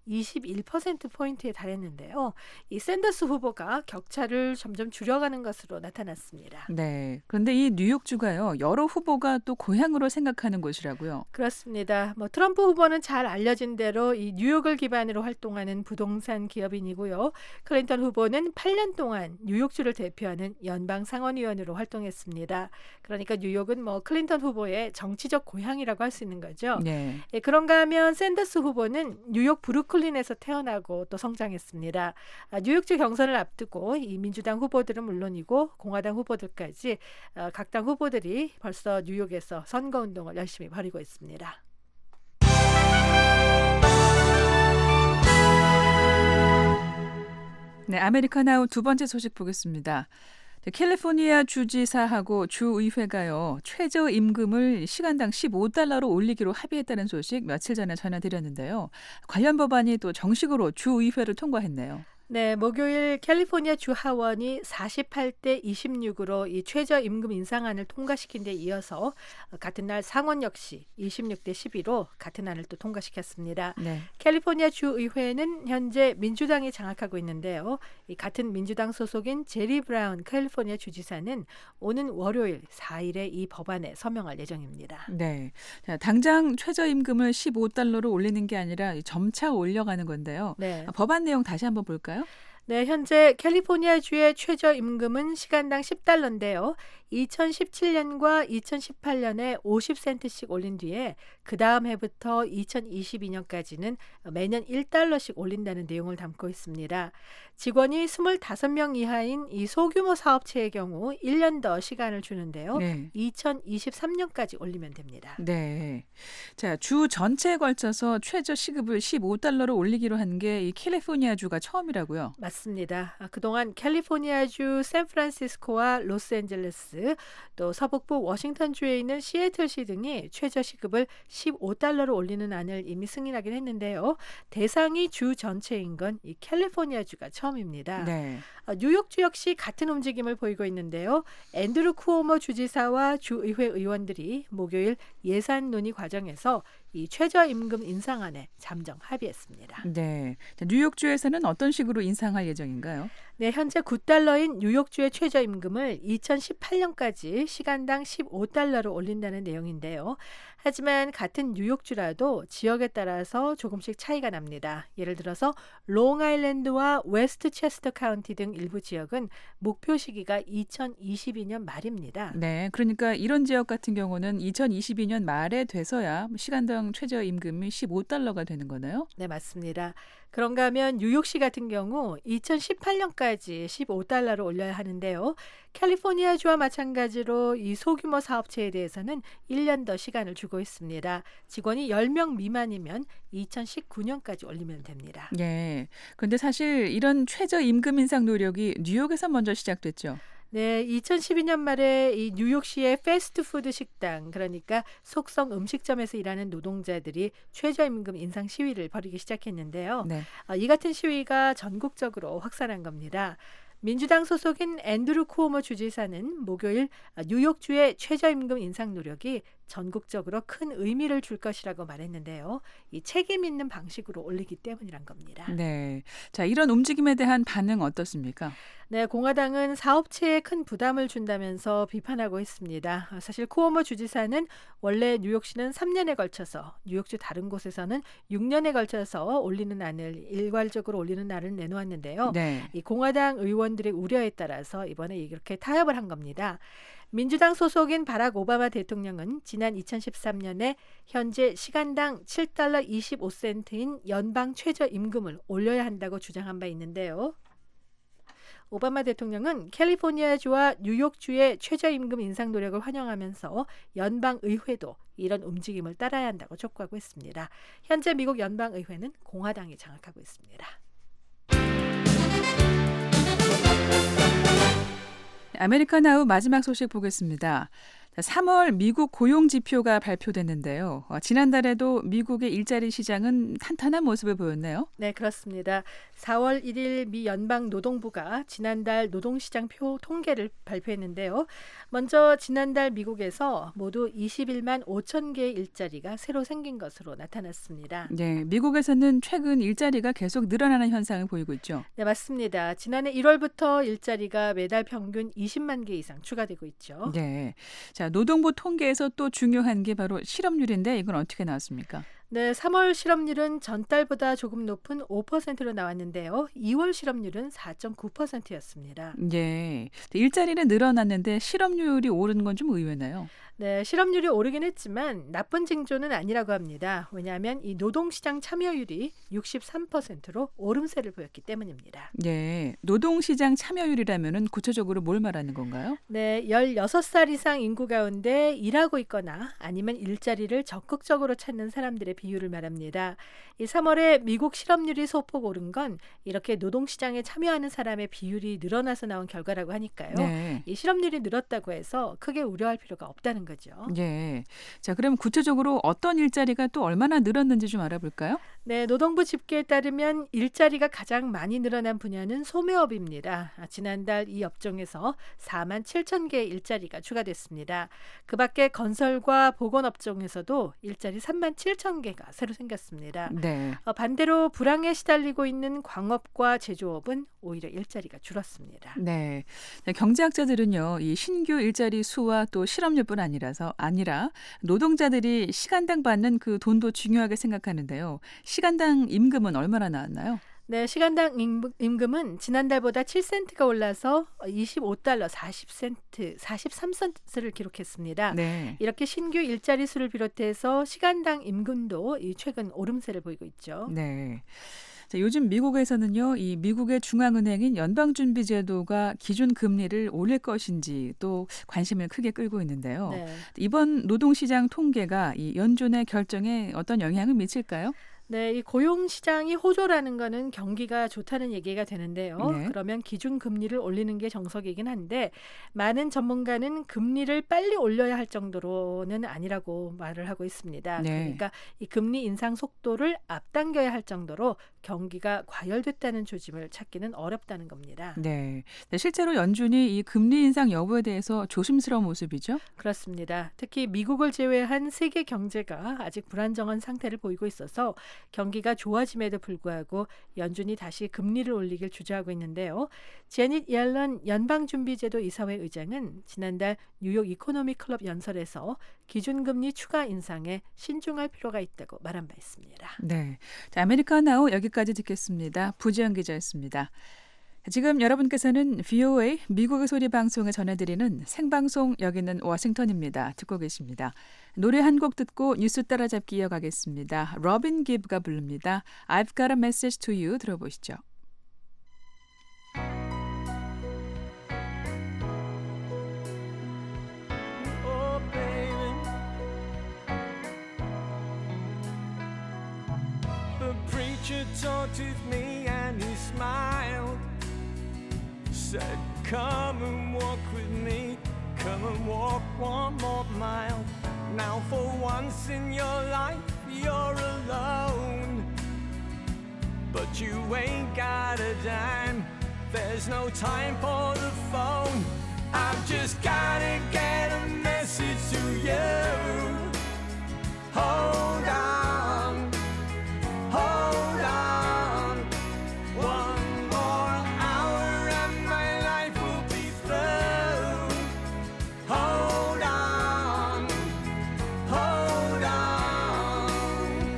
이십일 퍼센트 포인트에 달했는데요. 이 샌더스 후보가 격차를 점점 줄여가는 것으로 나타났습니다. 네. 그런데 이 뉴욕주가요. 여러 후보가 또 고향으로 생각하는 곳이라고요. 그렇습니다. 뭐 트럼프 후보는 잘 알려진 대로 이 뉴욕을 기반으로 활동하는 부동산 기업인이고요. 클린턴 후보는 팔 년 동안 뉴욕주를 대표하는 연방 상원의원으로 활동했습니다. 그러니까 뉴욕은 뭐 클린턴 후보의 정치적 고향이라고 할 수 있는 거죠. 네. 예, 그런가 하면 샌더스 후보는 뉴욕 브루클린에서 태어나고 또 성장했습니다. 아, 뉴욕주 경선을 앞두고 이 민주당 후보들은 물론이고 공화당 후보들까지 어, 각 당 후보들이 벌써 뉴욕에서 선거운동을 열심히 벌이고 있습니다. 네, 아메리카나우 두 번째 소식 보겠습니다. 캘리포니아 주지사하고 주의회가요. 최저임금을 시간당 십오 달러로 올리기로 합의했다는 소식 며칠 전에 전해드렸는데요. 관련 법안이 또 정식으로 주의회를 통과했네요. 네, 목요일 캘리포니아 주 하원이 사십팔 대 이십육으로 이 최저임금 인상안을 통과시킨 데 이어서 같은 날 상원 역시 이십육 대 십이로 같은 안을 또 통과시켰습니다. 네. 캘리포니아 주의회는 현재 민주당이 장악하고 있는데요. 이 같은 민주당 소속인 제리 브라운 캘리포니아 주지사는 오는 월요일 사 일에 이 법안에 서명할 예정입니다. 네, 자, 당장 최저임금을 십오 달러로 올리는 게 아니라 점차 올려가는 건데요. 네. 법안 내용 다시 한번 볼까요? 네, 현재 캘리포니아주의 최저임금은 시간당 십 달러인데요. 이천십칠 년과 이천십팔 년에 오십 센트씩 올린 뒤에 그 다음 해부터 이천이십이 년까지는 매년 일 달러씩 올린다는 내용을 담고 있습니다. 직원이 스물다섯 명 이하인 이 소규모 사업체의 경우 일 년 더 시간을 주는데요. 네. 이천이십삼 년까지 올리면 됩니다. 네. 자, 주 전체에 걸쳐서 최저 시급을 십오 달러로 올리기로 한 게 이 캘리포니아주가 처음이라고요. 맞습니다. 아, 그동안 캘리포니아주 샌프란시스코와 로스앤젤레스 또 서북부 워싱턴주에 있는 시애틀시 등이 최저시급을 십오 달러로 올리는 안을 이미 승인하긴 했는데요. 대상이 주 전체인 건 이 캘리포니아주가 처음입니다. 네. 아, 뉴욕주 역시 같은 움직임을 보이고 있는데요. 앤드루 쿠오모 주지사와 주의회 의원들이 목요일 예산 논의 과정에서 이 최저임금 인상안에 잠정 합의했습니다. 네. 자, 뉴욕주에서는 어떤 식으로 인상할 예정인가요? 네, 현재 구 달러인 뉴욕주의 최저임금을 이천십팔 년까지 시간당 십오 달러로 올린다는 내용인데요. 하지만 같은 뉴욕주라도 지역에 따라서 조금씩 차이가 납니다. 예를 들어서 롱아일랜드와 웨스트체스터 카운티 등 일부 지역은 목표 시기가 이천이십이 년 말입니다. 네, 그러니까 이런 지역 같은 경우는 이천이십이 년 말에 돼서야 시간당 최저임금이 십오 달러가 되는 거나요? 네, 맞습니다. 그런가 하면 뉴욕시 같은 경우 이천십팔 년까지 십오 달러로 올려야 하는데요. 캘리포니아주와 마찬가지로 이 소규모 사업체에 대해서는 일 년 더 시간을 주고 있습니다. 직원이 열 명 미만이면 이천십구 년까지 올리면 됩니다. 네. 그런데 사실 이런 최저임금 인상 노력이 뉴욕에서 먼저 시작됐죠. 네, 이천십이 년 말에 이 뉴욕시의 패스트푸드 식당, 그러니까 속성 음식점에서 일하는 노동자들이 최저임금 인상 시위를 벌이기 시작했는데요. 네. 아, 이 같은 시위가 전국적으로 확산한 겁니다. 민주당 소속인 앤드루 쿠오모 주지사는 목요일 뉴욕주의 최저임금 인상 노력이 전국적으로 큰 의미를 줄 것이라고 말했는데요. 이 책임 있는 방식으로 올리기 때문이란 겁니다. 네. 자, 이런 움직임에 대한 반응 어떻습니까? 네, 공화당은 사업체에 큰 부담을 준다면서 비판하고 있습니다. 사실 쿠오모 주지사는 원래 뉴욕시는 삼 년에 걸쳐서, 뉴욕주 다른 곳에서는 육 년에 걸쳐서 올리는 안을 일괄적으로 올리는 안을 내놓았는데요. 네. 이 공화당 의원들의 우려에 따라서 이번에 이렇게 타협을 한 겁니다. 민주당 소속인 바락 오바마 대통령은 지난 이천십삼 년에 현재 시간당 칠 달러 이십오 센트인 연방 최저임금을 올려야 한다고 주장한 바 있는데요. 오바마 대통령은 캘리포니아주와 뉴욕주의 최저임금 인상 노력을 환영하면서 연방의회도 이런 움직임을 따라야 한다고 촉구하고 있습니다. 현재 미국 연방의회는 공화당이 장악하고 있습니다. 아메리카나우 마지막 소식 보겠습니다. 삼월 미국 고용 지표가 발표됐는데요. 어, 지난달에도 미국의 일자리 시장은 탄탄한 모습을 보였네요. 네, 그렇습니다. 사월 일일 미 연방노동부가 지난달 노동시장표 통계를 발표했는데요. 먼저 지난달 미국에서 모두 이십일만 오천 개의 일자리가 새로 생긴 것으로 나타났습니다. 네, 미국에서는 최근 일자리가 계속 늘어나는 현상을 보이고 있죠. 네, 맞습니다. 지난해 일월부터 일자리가 매달 평균 이십만 개 이상 추가되고 있죠. 네, 자 노동부 통계에서 또 중요한 게 바로 실업률인데 이건 어떻게 나왔습니까? 네, 삼월 실업률은 전달보다 조금 높은 오 퍼센트로 나왔는데요. 이월 실업률은 사 점 구 퍼센트였습니다. 예, 일자리는 늘어났는데 실업률이 오르는 건 좀 의외네요. 네, 실업률이 오르긴 했지만 나쁜 징조는 아니라고 합니다. 왜냐하면 이 노동시장 참여율이 육십삼 퍼센트로 오름세를 보였기 때문입니다. 네, 노동시장 참여율이라면은 구체적으로 뭘 말하는 건가요? 네, 열여섯 살 이상 인구 가운데 일하고 있거나 아니면 일자리를 적극적으로 찾는 사람들의 비율을 말합니다. 이 삼월에 미국 실업률이 소폭 오른 건 이렇게 노동시장에 참여하는 사람의 비율이 늘어나서 나온 결과라고 하니까요. 네. 이 실업률이 늘었다고 해서 크게 우려할 필요가 없다는 거죠. 예. 자, 그럼 구체적으로 어떤 일자리가 또 얼마나 늘었는지 좀 알아볼까요? 네, 노동부 집계에 따르면 일자리가 가장 많이 늘어난 분야는 소매업입니다. 아, 지난달 이 업종에서 사만 칠천 개의 일자리가 추가됐습니다. 그 밖에 건설과 보건업종에서도 일자리 삼만 칠천 개가 새로 생겼습니다. 네. 어, 반대로 불황에 시달리고 있는 광업과 제조업은 오히려 일자리가 줄었습니다. 네. 자, 경제학자들은요, 이 신규 일자리 수와 또 실업률뿐 아니라서 아니라 노동자들이 시간당 받는 그 돈도 중요하게 생각하는데요. 시간당 임금은 얼마나 나왔나요? 네, 시간당 임금, 임금은 지난달보다 칠 센트가 올라서 이십오 달러 사십 센트, 사십삼 센트를 기록했습니다. 네. 이렇게 신규 일자리 수를 비롯해서 시간당 임금도 이 최근 오름세를 보이고 있죠. 네. 자, 요즘 미국에서는요, 이 미국의 중앙은행인 연방준비제도가 기준 금리를 올릴 것인지 또 관심을 크게 끌고 있는데요. 네. 이번 노동시장 통계가 이 연준의 결정에 어떤 영향을 미칠까요? 네, 이 고용 시장이 호조라는 거는 경기가 좋다는 얘기가 되는데요. 네. 그러면 기준 금리를 올리는 게 정석이긴 한데 많은 전문가는 금리를 빨리 올려야 할 정도로는 아니라고 말을 하고 있습니다. 네. 그러니까 이 금리 인상 속도를 앞당겨야 할 정도로 경기가 과열됐다는 조짐을 찾기는 어렵다는 겁니다. 네. 네, 실제로 연준이 이 금리 인상 여부에 대해서 조심스러운 모습이죠? 그렇습니다. 특히 미국을 제외한 세계 경제가 아직 불안정한 상태를 보이고 있어서 경기가 좋아짐에도 불구하고 연준이 다시 금리를 올리길 주저하고 있는데요. 제닛 옐런 연방준비제도 이사회 의장은 지난달 뉴욕 이코노미 클럽 연설에서 기준금리 추가 인상에 신중할 필요가 있다고 말한 바 있습니다. 네. 자, 아메리카나우 여기까지 듣겠습니다. 부지연 기자였습니다. 지금 여러분께서는 브이오에이 미국의 소리 방송을 전해드리는 생방송 여기는 워싱턴입니다. 듣고 계십니다. 노래 한 곡 듣고 뉴스 따라잡기 이어가겠습니다. 로빈 기브가 부릅니다. I've got a message to you 들어보시죠. Oh, baby. The preacher talked with me and he smiled. Said, come and walk with me. Come and walk one more mile. Now for once in your life you're alone. But you ain't got a dime. There's no time for the phone. I've just gotta get a message to you. Hold on, hold on. One more hour and my life will be through. Hold on, hold on.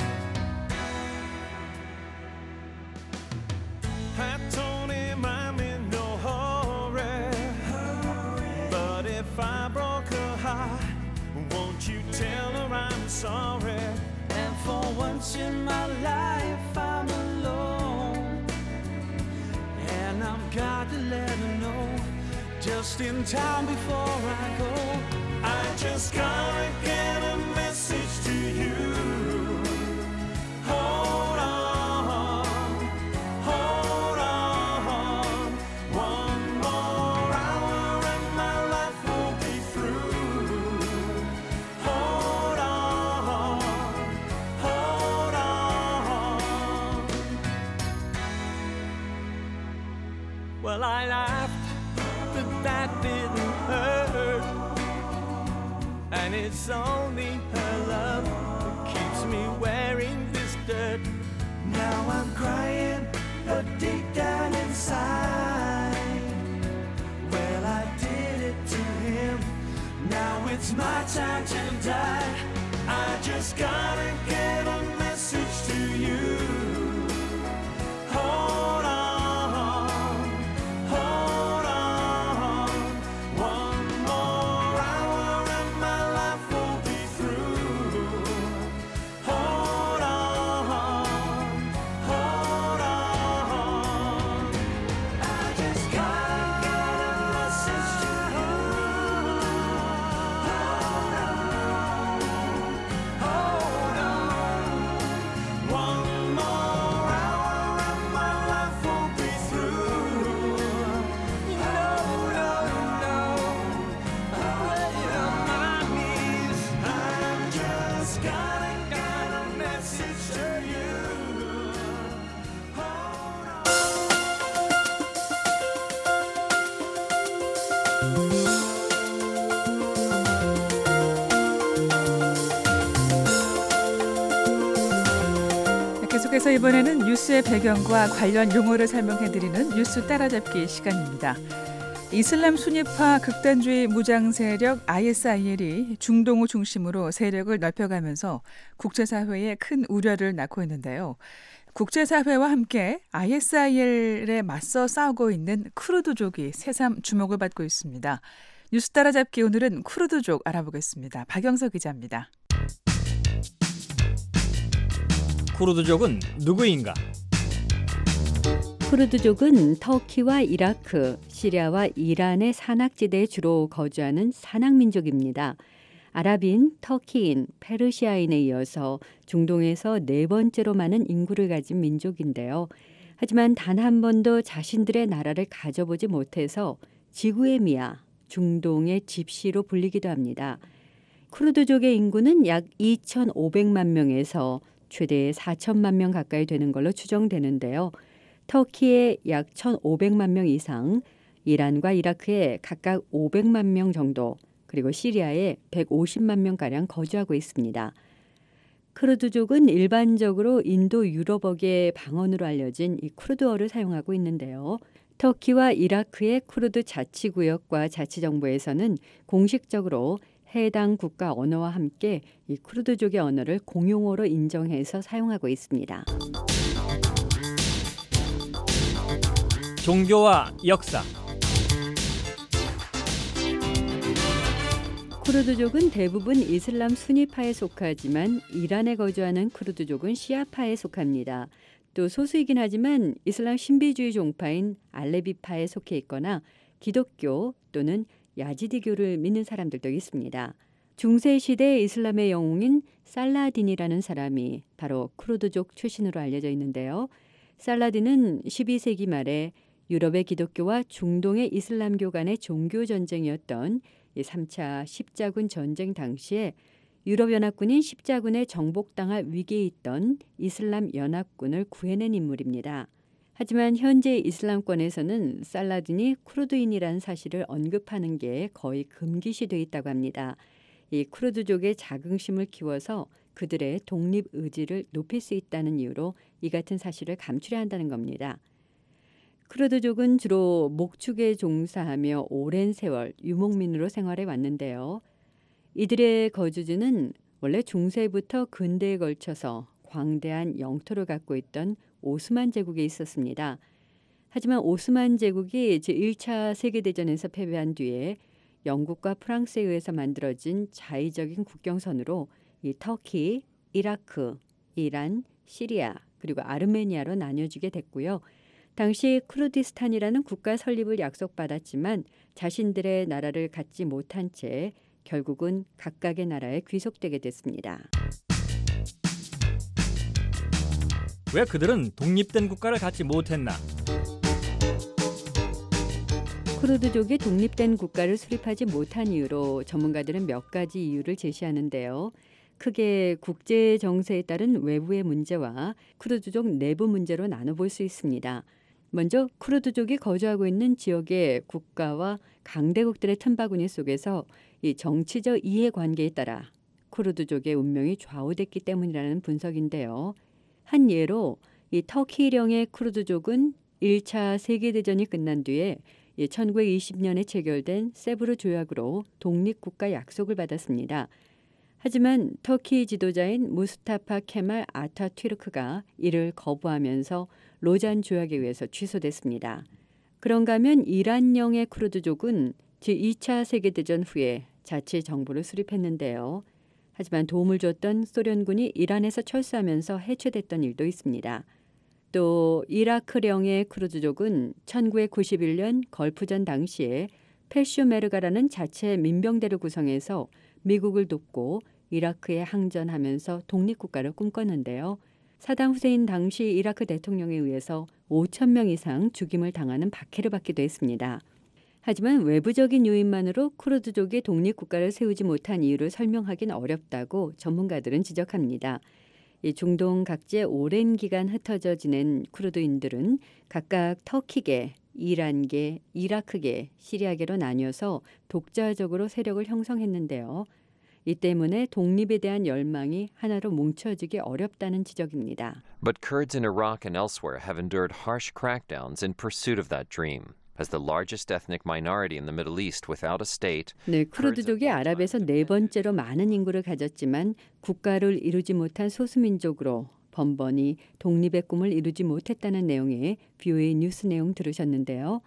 I told him I'm in no hurry, but if I broke her heart, won't you tell her I'm sorry? And for once in my life I'm alone, and I've got to let her know just in time before I go. I just gotta get a message to you. Hold on, hold on. One more hour and my life will be through. Well, I laughed, but that didn't hurt. And it's only her love that keeps me wearing this dirt. Now I'm crying, but deep down inside, well, I did it to him. Now it's my time to die. I just gotta get a message to you. Hold on, hold on. One more hour and my life will be through. Hold on, hold on. I just gotta get a message to you. Hold on, hold on. One more hour and my life will be through. No, no, no. I'm on my knees. I just gotta get a message to you. Hold on. 계속해서 이번에는 뉴스의 배경과 관련 용어를 설명해드리는 뉴스 따라잡기 시간입니다. 이슬람 순위파 극단주의 무장 세력 아이에스아이엘이 중동을 중심으로 세력을 넓혀가면서 국제사회에 큰 우려를 낳고 있는데요. 국제사회와 함께 아이에스아이엘에 맞서 싸우고 있는 쿠르드족이 새삼 주목을 받고 있습니다. 뉴스 따라잡기 오늘은 쿠르드족 알아보겠습니다. 박영석 기자입니다. 쿠르드족은 누구인가? 쿠르드족은 터키와 이라크, 시리아와 이란의 산악지대에 주로 거주하는 산악민족입니다. 아랍인, 터키인, 페르시아인에 이어서 중동에서 네 번째로 많은 인구를 가진 민족인데요. 하지만 단 한 번도 자신들의 나라를 가져보지 못해서 지구의 미아, 중동의 집시로 불리기도 합니다. 쿠르드족의 인구는 약 이천오백만 명에서 최대 사천만 명 가까이 되는 걸로 추정되는데요. 터키에 약 천오백만 명 이상, 이란과 이라크에 각각 오백만 명 정도, 그리고 시리아에 백오십만 명가량 거주하고 있습니다. 쿠르드족은 일반적으로 인도 유럽어계 방언으로 알려진 이 쿠르드어를 사용하고 있는데요. 터키와 이라크의 쿠르드 자치구역과 자치정부에서는 공식적으로 해당 국가 언어와 함께 이 쿠르드족의 언어를 공용어로 인정해서 사용하고 있습니다. 종교와 역사. 쿠르드족은 대부분 이슬람 수니파에 속하지만 이란에 거주하는 쿠르드족은 시아파에 속합니다. 또 소수이긴 하지만 이슬람 신비주의 종파인 알레비파에 속해 있거나 기독교 또는 야지디교를 믿는 사람들도 있습니다. 중세시대 이슬람의 영웅인 살라딘이라는 사람이 바로 쿠르드족 출신으로 알려져 있는데요. 살라딘은 십이 세기 말에 유럽의 기독교와 중동의 이슬람교 간의 종교 전쟁이었던 삼 차 십자군 전쟁 당시에 유럽 연합군인 십자군에 정복당할 위기에 있던 이슬람 연합군을 구해낸 인물입니다. 하지만 현재 이슬람권에서는 살라딘이 쿠르드인이라는 사실을 언급하는 게 거의 금기시돼 있다고 합니다. 이 쿠르드족의 자긍심을 키워서 그들의 독립 의지를 높일 수 있다는 이유로 이 같은 사실을 감추려 한다는 겁니다. 쿠르드족은 주로 목축에 종사하며 오랜 세월 유목민으로 생활해 왔는데요. 이들의 거주지는 원래 중세부터 근대에 걸쳐서 광대한 영토를 갖고 있던 오스만 제국에 있었습니다. 하지만 오스만 제국이 제일 차 세계대전에서 패배한 뒤에 영국과 프랑스에 의해서 만들어진 자의적인 국경선으로 이 터키, 이라크, 이란, 시리아 그리고 아르메니아로 나뉘어지게 됐고요. 당시 쿠르디스탄이라는 국가 설립을 약속받았지만 자신들의 나라를 갖지 못한 채 결국은 각각의 나라에 귀속되게 됐습니다. 왜 그들은 독립된 국가를 갖지 못했나? 쿠르드족이 독립된 국가를 수립하지 못한 이유로 전문가들은 몇 가지 이유를 제시하는데요. 크게 국제 정세에 따른 외부의 문제와 쿠르드족 내부 문제로 나눠볼 수 있습니다. 먼저 쿠르드족이 거주하고 있는 지역의 국가와 강대국들의 틈바구니 속에서 이 정치적 이해관계에 따라 쿠르드족의 운명이 좌우됐기 때문이라는 분석인데요. 한 예로 이 터키령의 쿠르드족은 일 차 세계대전이 끝난 뒤에 천구백이십 년에 체결된 세브르 조약으로 독립국가 약속을 받았습니다. 하지만 터키 지도자인 무스타파 케말 아타튀르크가 이를 거부하면서 로잔 조약에 의해서 취소됐습니다. 그런가 하면 이란령의 쿠르드족은 제이 차 세계대전 후에 자치 정부를 수립했는데요. 하지만 도움을 줬던 소련군이 이란에서 철수하면서 해체됐던 일도 있습니다. 또 이라크령의 쿠르드족은 천구백구십일 년 걸프전 당시에 페슈메르가라는 자체 민병대를 구성해서 미국을 돕고 이라크에 항전하면서 독립국가를 꿈꿨는데요. 사담 후세인 당시 이라크 대통령에 의해서 오천 명 이상 죽임을 당하는 박해를 받기도 했습니다. 하지만 외부적인 요인만으로 쿠르드족이 독립국가를 세우지 못한 이유를 설명하긴 어렵다고 전문가들은 지적합니다. 이 중동 각지에 오랜 기간 흩어져 지낸 쿠르드인들은 각각 터키계, 이란계, 이라크계, 시리아계로 나뉘어서 독자적으로 세력을 형성했는데요. 이 때문에 독립에 대한 열망이 하나로 뭉쳐지기 어렵다는 지적입니다. But Kurds in Iraq and elsewhere have endured harsh crackdowns in pursuit of that dream. As the largest ethnic minority in the Middle East without a state, 네, 쿠르드족이 아랍에서 네 번째로 많은 인구를 가졌지만 국가를 이루지 못한 소수민족으로 번번이 독립의 꿈을 이루지 못했다는 내용의 비오에이 뉴스 내용 들으셨는데요.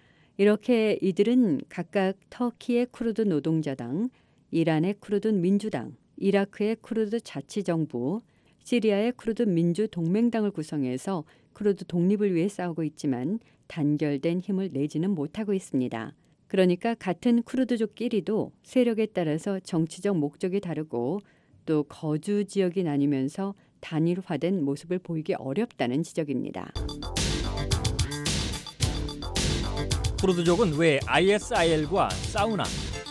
이렇게 이들은 각각 터키의 쿠르드 노동자당, 이란의 쿠르드 민주당, 이라크의 쿠르드 자치정부, 시리아의 쿠르드 민주 동맹당을 구성해서 쿠르드 독립을 위해 싸우고 있지만 단결된 힘을 내지는 못하고 있습니다. 그러니까 같은 쿠르드족끼리도 세력에 따라서 정치적 목적이 다르고 또 거주 지역이 나뉘면서 단일화된 모습을 보이기 어렵다는 지적입니다. 쿠르드족은 왜 아이에스아이엘과 싸우나?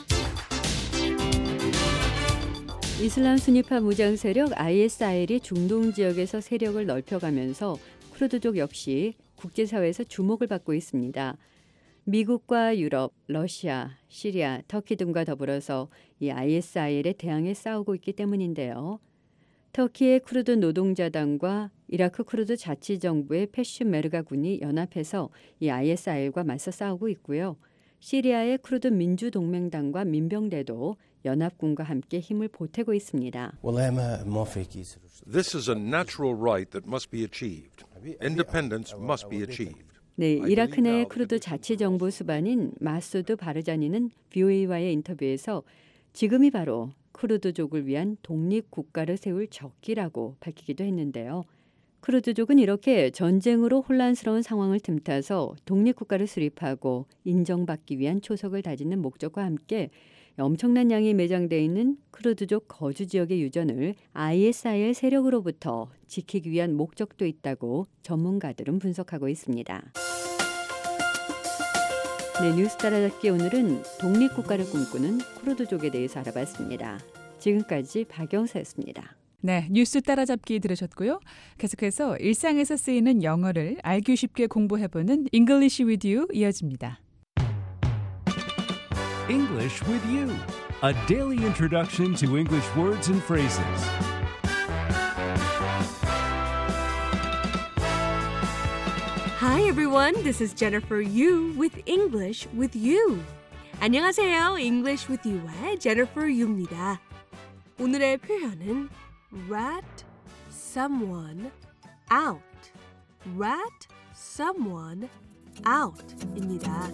이슬람 순위파 무장 세력 아이에스아이엘이 중동 지역에서 세력을 넓혀가면서 쿠르드족 역시 국제사회에서 주목을 받고 있습니다. 미국과 유럽, 러시아, 시리아, 터키 등과 더불어서 이 아이에스아이엘에 대항해 싸우고 있기 때문인데요. 터키의 쿠르드 노동자당과 이라크 쿠르드 자치정부의 페슈메르가 군이 연합해서 이 아이에스아이엘과 맞서 싸우고 있고요. 시리아의 쿠르드 민주동맹당과 민병대도 연합군과 함께 힘을 보태고 있습니다. This is a natural right that must be achieved. Independence must be achieved. 네, 이라크 내 쿠르드 자치정부 수반인 마수드 바르자니는 비오에이와의 인터뷰에서 지금이 바로 쿠르드족을 위한 독립국가를 세울 적기라고 밝히기도 했는데요. 쿠르드족은 이렇게 전쟁으로 혼란스러운 상황을 틈타서 독립국가를 수립하고 인정받기 위한 초석을 다지는 목적과 함께 엄청난 양이 매장되어 있는 쿠르드족 거주 지역의 유전을 아이에스아이엘 세력으로부터 지키기 위한 목적도 있다고 전문가들은 분석하고 있습니다. 네, 뉴스 따라잡기 오늘은 독립국가를 꿈꾸는 쿠르드족에 대해서 알아봤습니다. 지금까지 박영사였습니다. 네, 뉴스 따라잡기 들으셨고요. 계속해서 일상에서 쓰이는 영어를 알기 쉽게 공부해보는 English with You 이어집니다. English with You, a daily introduction to English words and phrases. Hi everyone, this is Jennifer Yu with English with You. 안녕하세요, English with You의 Jennifer Yu입니다. 오늘의 표현은 rat someone out. rat someone out입니다.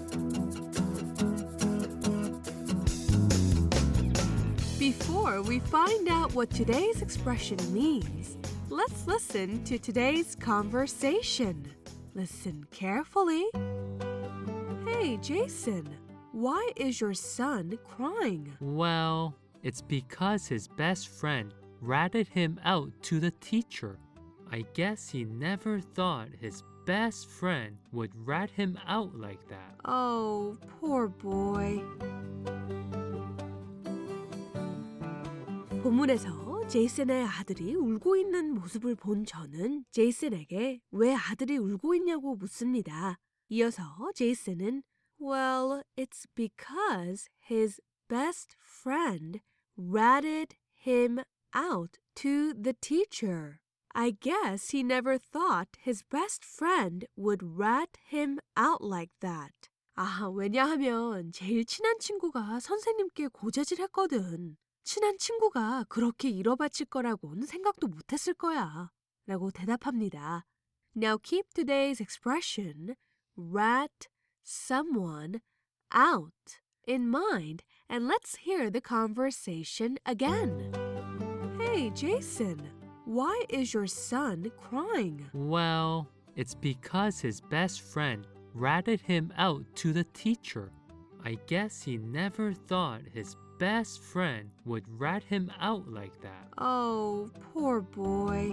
Before we find out what today's expression means, let's listen to today's conversation. Listen carefully. Hey, Jason, why is your son crying? Well, it's because his best friend ratted him out to the teacher. I guess he never thought his best friend would rat him out like that. Oh, poor boy. 본문에서 제이슨의 아들이 울고 있는 모습을 본 저는 제이슨에게 왜 아들이 울고 있냐고 묻습니다. 이어서 제이슨은 Well, it's because his best friend ratted him out to the teacher. I guess he never thought his best friend would rat him out like that. 아, 왜냐하면 제일 친한 친구가 선생님께 고자질했거든. 친한 친구가 그렇게 일어바칠 거라고는 생각도 못했을 거야. 라고 대답합니다. Now keep today's expression, rat someone out, in mind, and let's hear the conversation again. Hey, Jason, why is your son crying? Well, it's because his best friend ratted him out to the teacher. I guess he never thought his best friend would rat him out like that. Oh, poor boy.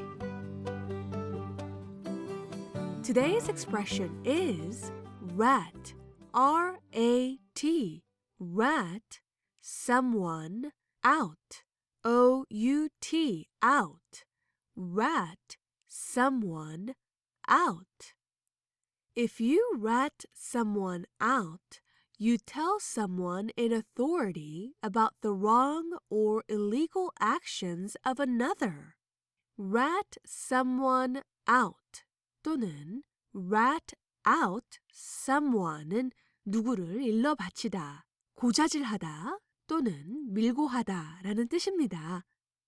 Today's expression is rat, R A T, rat someone out, O U T, out, rat someone out. If you rat someone out, you tell someone in authority about the wrong or illegal actions of another. Rat someone out 또는 rat out someone은 누구를 일러 바치다, 고자질하다 또는 밀고 하다라는 뜻입니다.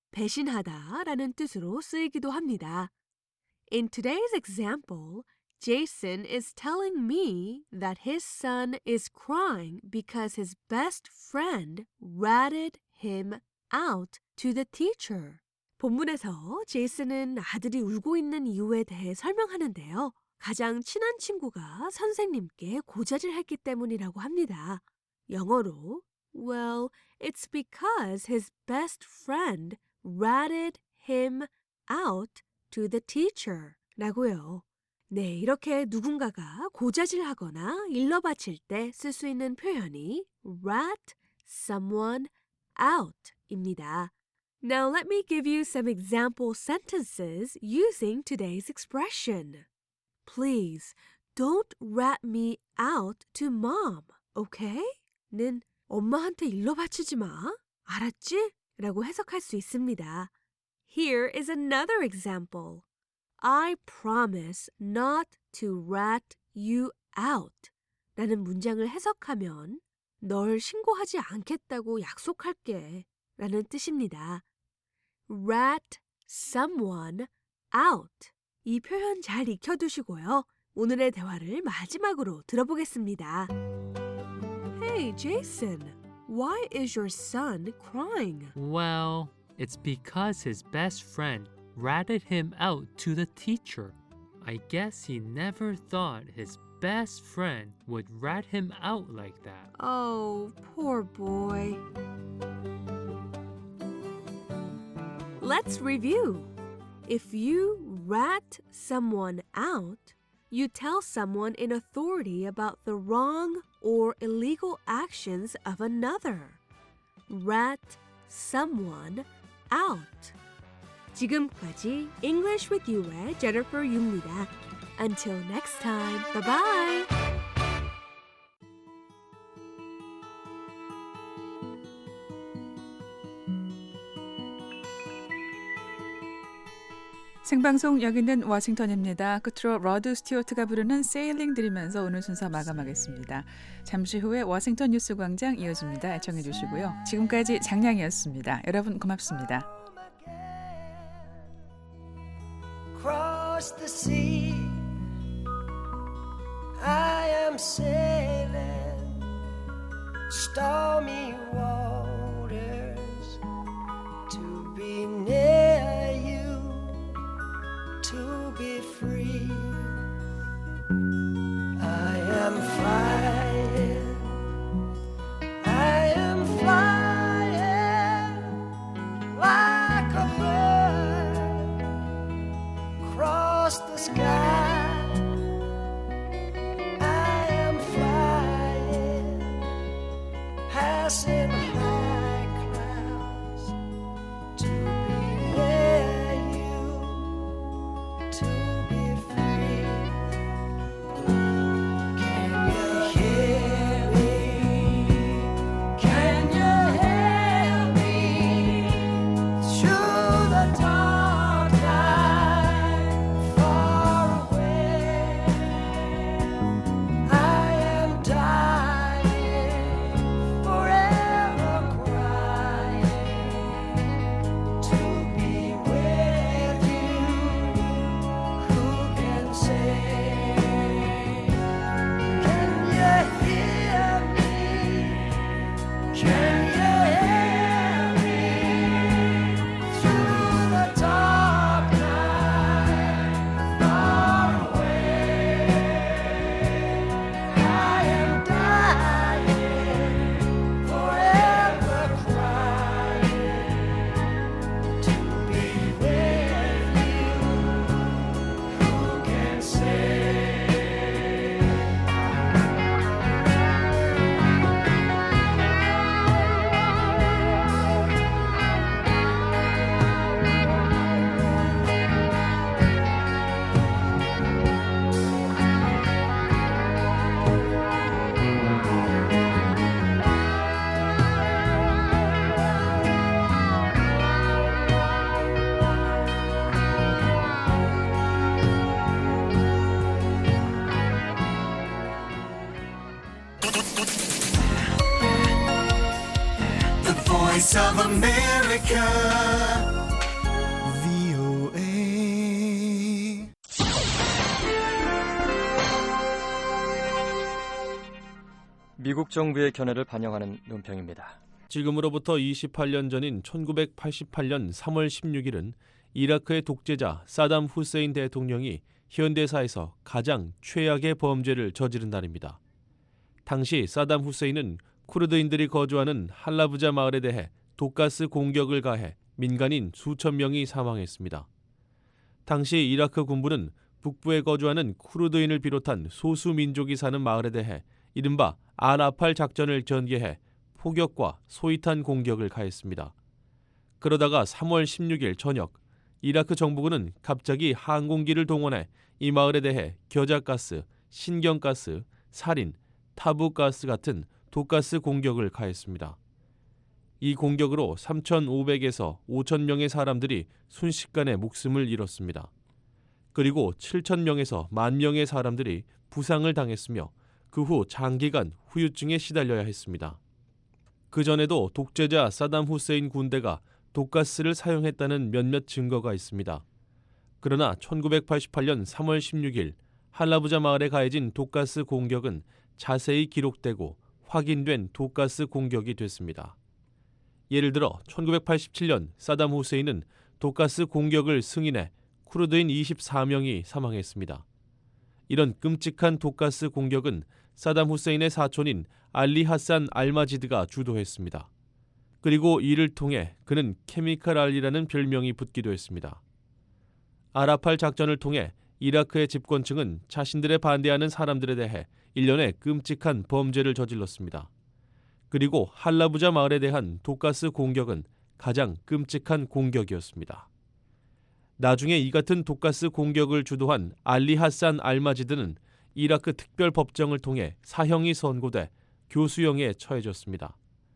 배신하다라는 뜻으로 쓰이기도 합니다. In today's example, Jason is telling me that his son is crying because his best friend ratted him out to the teacher. 본문에서 제이슨은 아들이 울고 있는 이유에 대해 설명하는데요. 가장 친한 친구가 선생님께 고자질했기 때문이라고 합니다. 영어로 Well, it's because his best friend ratted him out to the teacher 라고요. 네, 이렇게 누군가가 고자질하거나 일러바칠 때 쓸 수 있는 표현이 rat someone out 입니다. Now let me give you some example sentences using today's expression. Please, don't rat me out to mom, okay? 는 엄마한테 일러바치지 마, 알았지? 라고 해석할 수 있습니다. Here is another example. I promise not to rat you out 라는 문장을 해석하면 널 신고하지 않겠다고 약속할게 라는 뜻입니다. rat someone out 이 표현 잘 익혀두시고요. 오늘의 대화를 마지막으로 들어보겠습니다. Hey, Jason, why is your son crying? Well, it's because his best friend ratted him out to the teacher. I guess he never thought his best friend would rat him out like that. Oh, poor boy. Let's review. If you rat someone out, you tell someone in authority about the wrong or illegal actions of another. Rat someone out. 지금까지 English with You의 Jennifer Yu입니다. Until next time, bye-bye! 생방송 여기는 워싱턴입니다. 끝으로 러드 스튜어트가 부르는 세일링 들으면서 오늘 순서 마감하겠습니다. 잠시 후에 워싱턴 뉴스 광장 이어집니다. 애청해 주시고요. 지금까지 장량이었습니다. 여러분 고맙습니다. Across the sea, I am sailing stormy waters to be near you, to be free. I am flying, I am flying like a bird across the sky. I am flying, passing high. Voice of America, 브이오에이. 미국 정부의 견해를 반영하는 논평입니다. 지금으로부터 이십팔 년 전인 천구백팔십팔 년 삼월 십육일은 이라크의 독재자 사담 후세인 대통령이 현대사에서 가장 최악의 범죄를 저지른 날입니다. 당시 사담 후세인은 쿠르드인들이 거주하는 할라부자 마을에 대해 독가스 공격을 가해 민간인 수천 명이 사망했습니다. 당시 이라크 군부는 북부에 거주하는 쿠르드인을 비롯한 소수 민족이 사는 마을에 대해 이른바 안-아팔 작전을 전개해 포격과 소위탄 공격을 가했습니다. 그러다가 삼월 십육일 저녁 이라크 정부군은 갑자기 항공기를 동원해 이 마을에 대해 겨자가스, 신경가스, 살인, 타부가스 같은 독가스 공격을 가했습니다. 이 공격으로 삼천오백에서 오천 명의 사람들이 순식간에 목숨을 잃었습니다. 그리고 칠천 명에서 만 명의 사람들이 부상을 당했으며 그 후 장기간 후유증에 시달려야 했습니다. 그전에도 독재자 사담 후세인 군대가 독가스를 사용했다는 몇몇 증거가 있습니다. 그러나 천구백팔십팔 년 삼월 십육일 할라부자 마을에 가해진 독가스 공격은 자세히 기록되고 확인된 독가스 공격이 됐습니다. 예를 들어 천구백팔십칠 년 사담 후세인은 독가스 공격을 승인해 쿠르드인 이십사 명이 사망했습니다. 이런 끔찍한 독가스 공격은 사담 후세인의 사촌인 알리 하산 알마지드가 주도했습니다. 그리고 이를 통해 그는 케미칼 알리라는 별명이 붙기도 했습니다. 안-아팔 작전을 통해 이라크의 집권층은 자신들에 반대하는 사람들에 대해 일련의 끔찍한 범죄를 저질렀습니다. 그리고 할라부자 마을에 대한 독가스 공격은 가장 끔찍한 공격이었습니다. 나중에 이 같은 독가스 공격을 주도한 알리 하산 알마지드는 이라크 특별법정을 통해 사형이 선고돼 교수형에 처해졌습니다.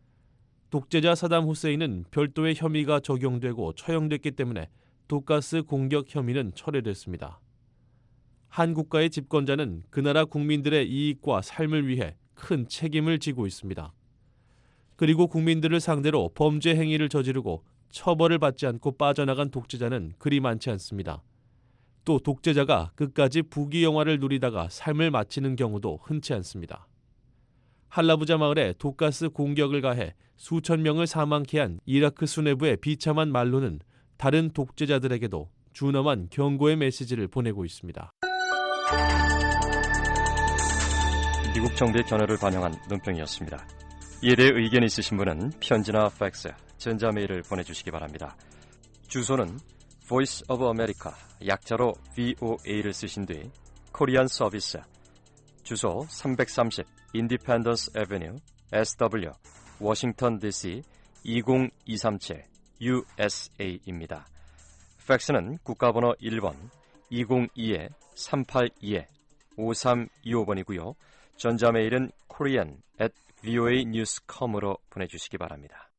독재자 사담 후세인은 별도의 혐의가 적용되고 처형됐기 때문에 독가스 공격 혐의는 철회됐습니다. 한 국가의 집권자는 그 나라 국민들의 이익과 삶을 위해 큰 책임을 지고 있습니다. 그리고 국민들을 상대로 범죄 행위를 저지르고 처벌을 받지 않고 빠져나간 독재자는 그리 많지 않습니다. 또 독재자가 끝까지 부귀영화를 누리다가 삶을 마치는 경우도 흔치 않습니다. 할라부자 마을에 독가스 공격을 가해 수천 명을 사망케 한 이라크 수뇌부의 비참한 말로는 다른 독재자들에게도 준엄한 경고의 메시지를 보내고 있습니다. 미국 정부의 견해를 반영한 논평이었습니다. 이에 대해 의견이 있으신 분은 편지나 팩스, 전자메일을 보내주시기 바랍니다. 주소는 Voice of America, 약자로 브이오에이를 쓰신 뒤 코리안 서비스, 주소 삼백삼십 Independence Avenue, 에스더블유, 워싱턴 디씨 이공이삼칠 유에스에이입니다. 팩스는 국가번호 일 번 이공이 삼팔이 오삼이오 번이고요. 전자메일은 korean at 브이오에이 뉴스 닷컴으로 보내주시기 바랍니다.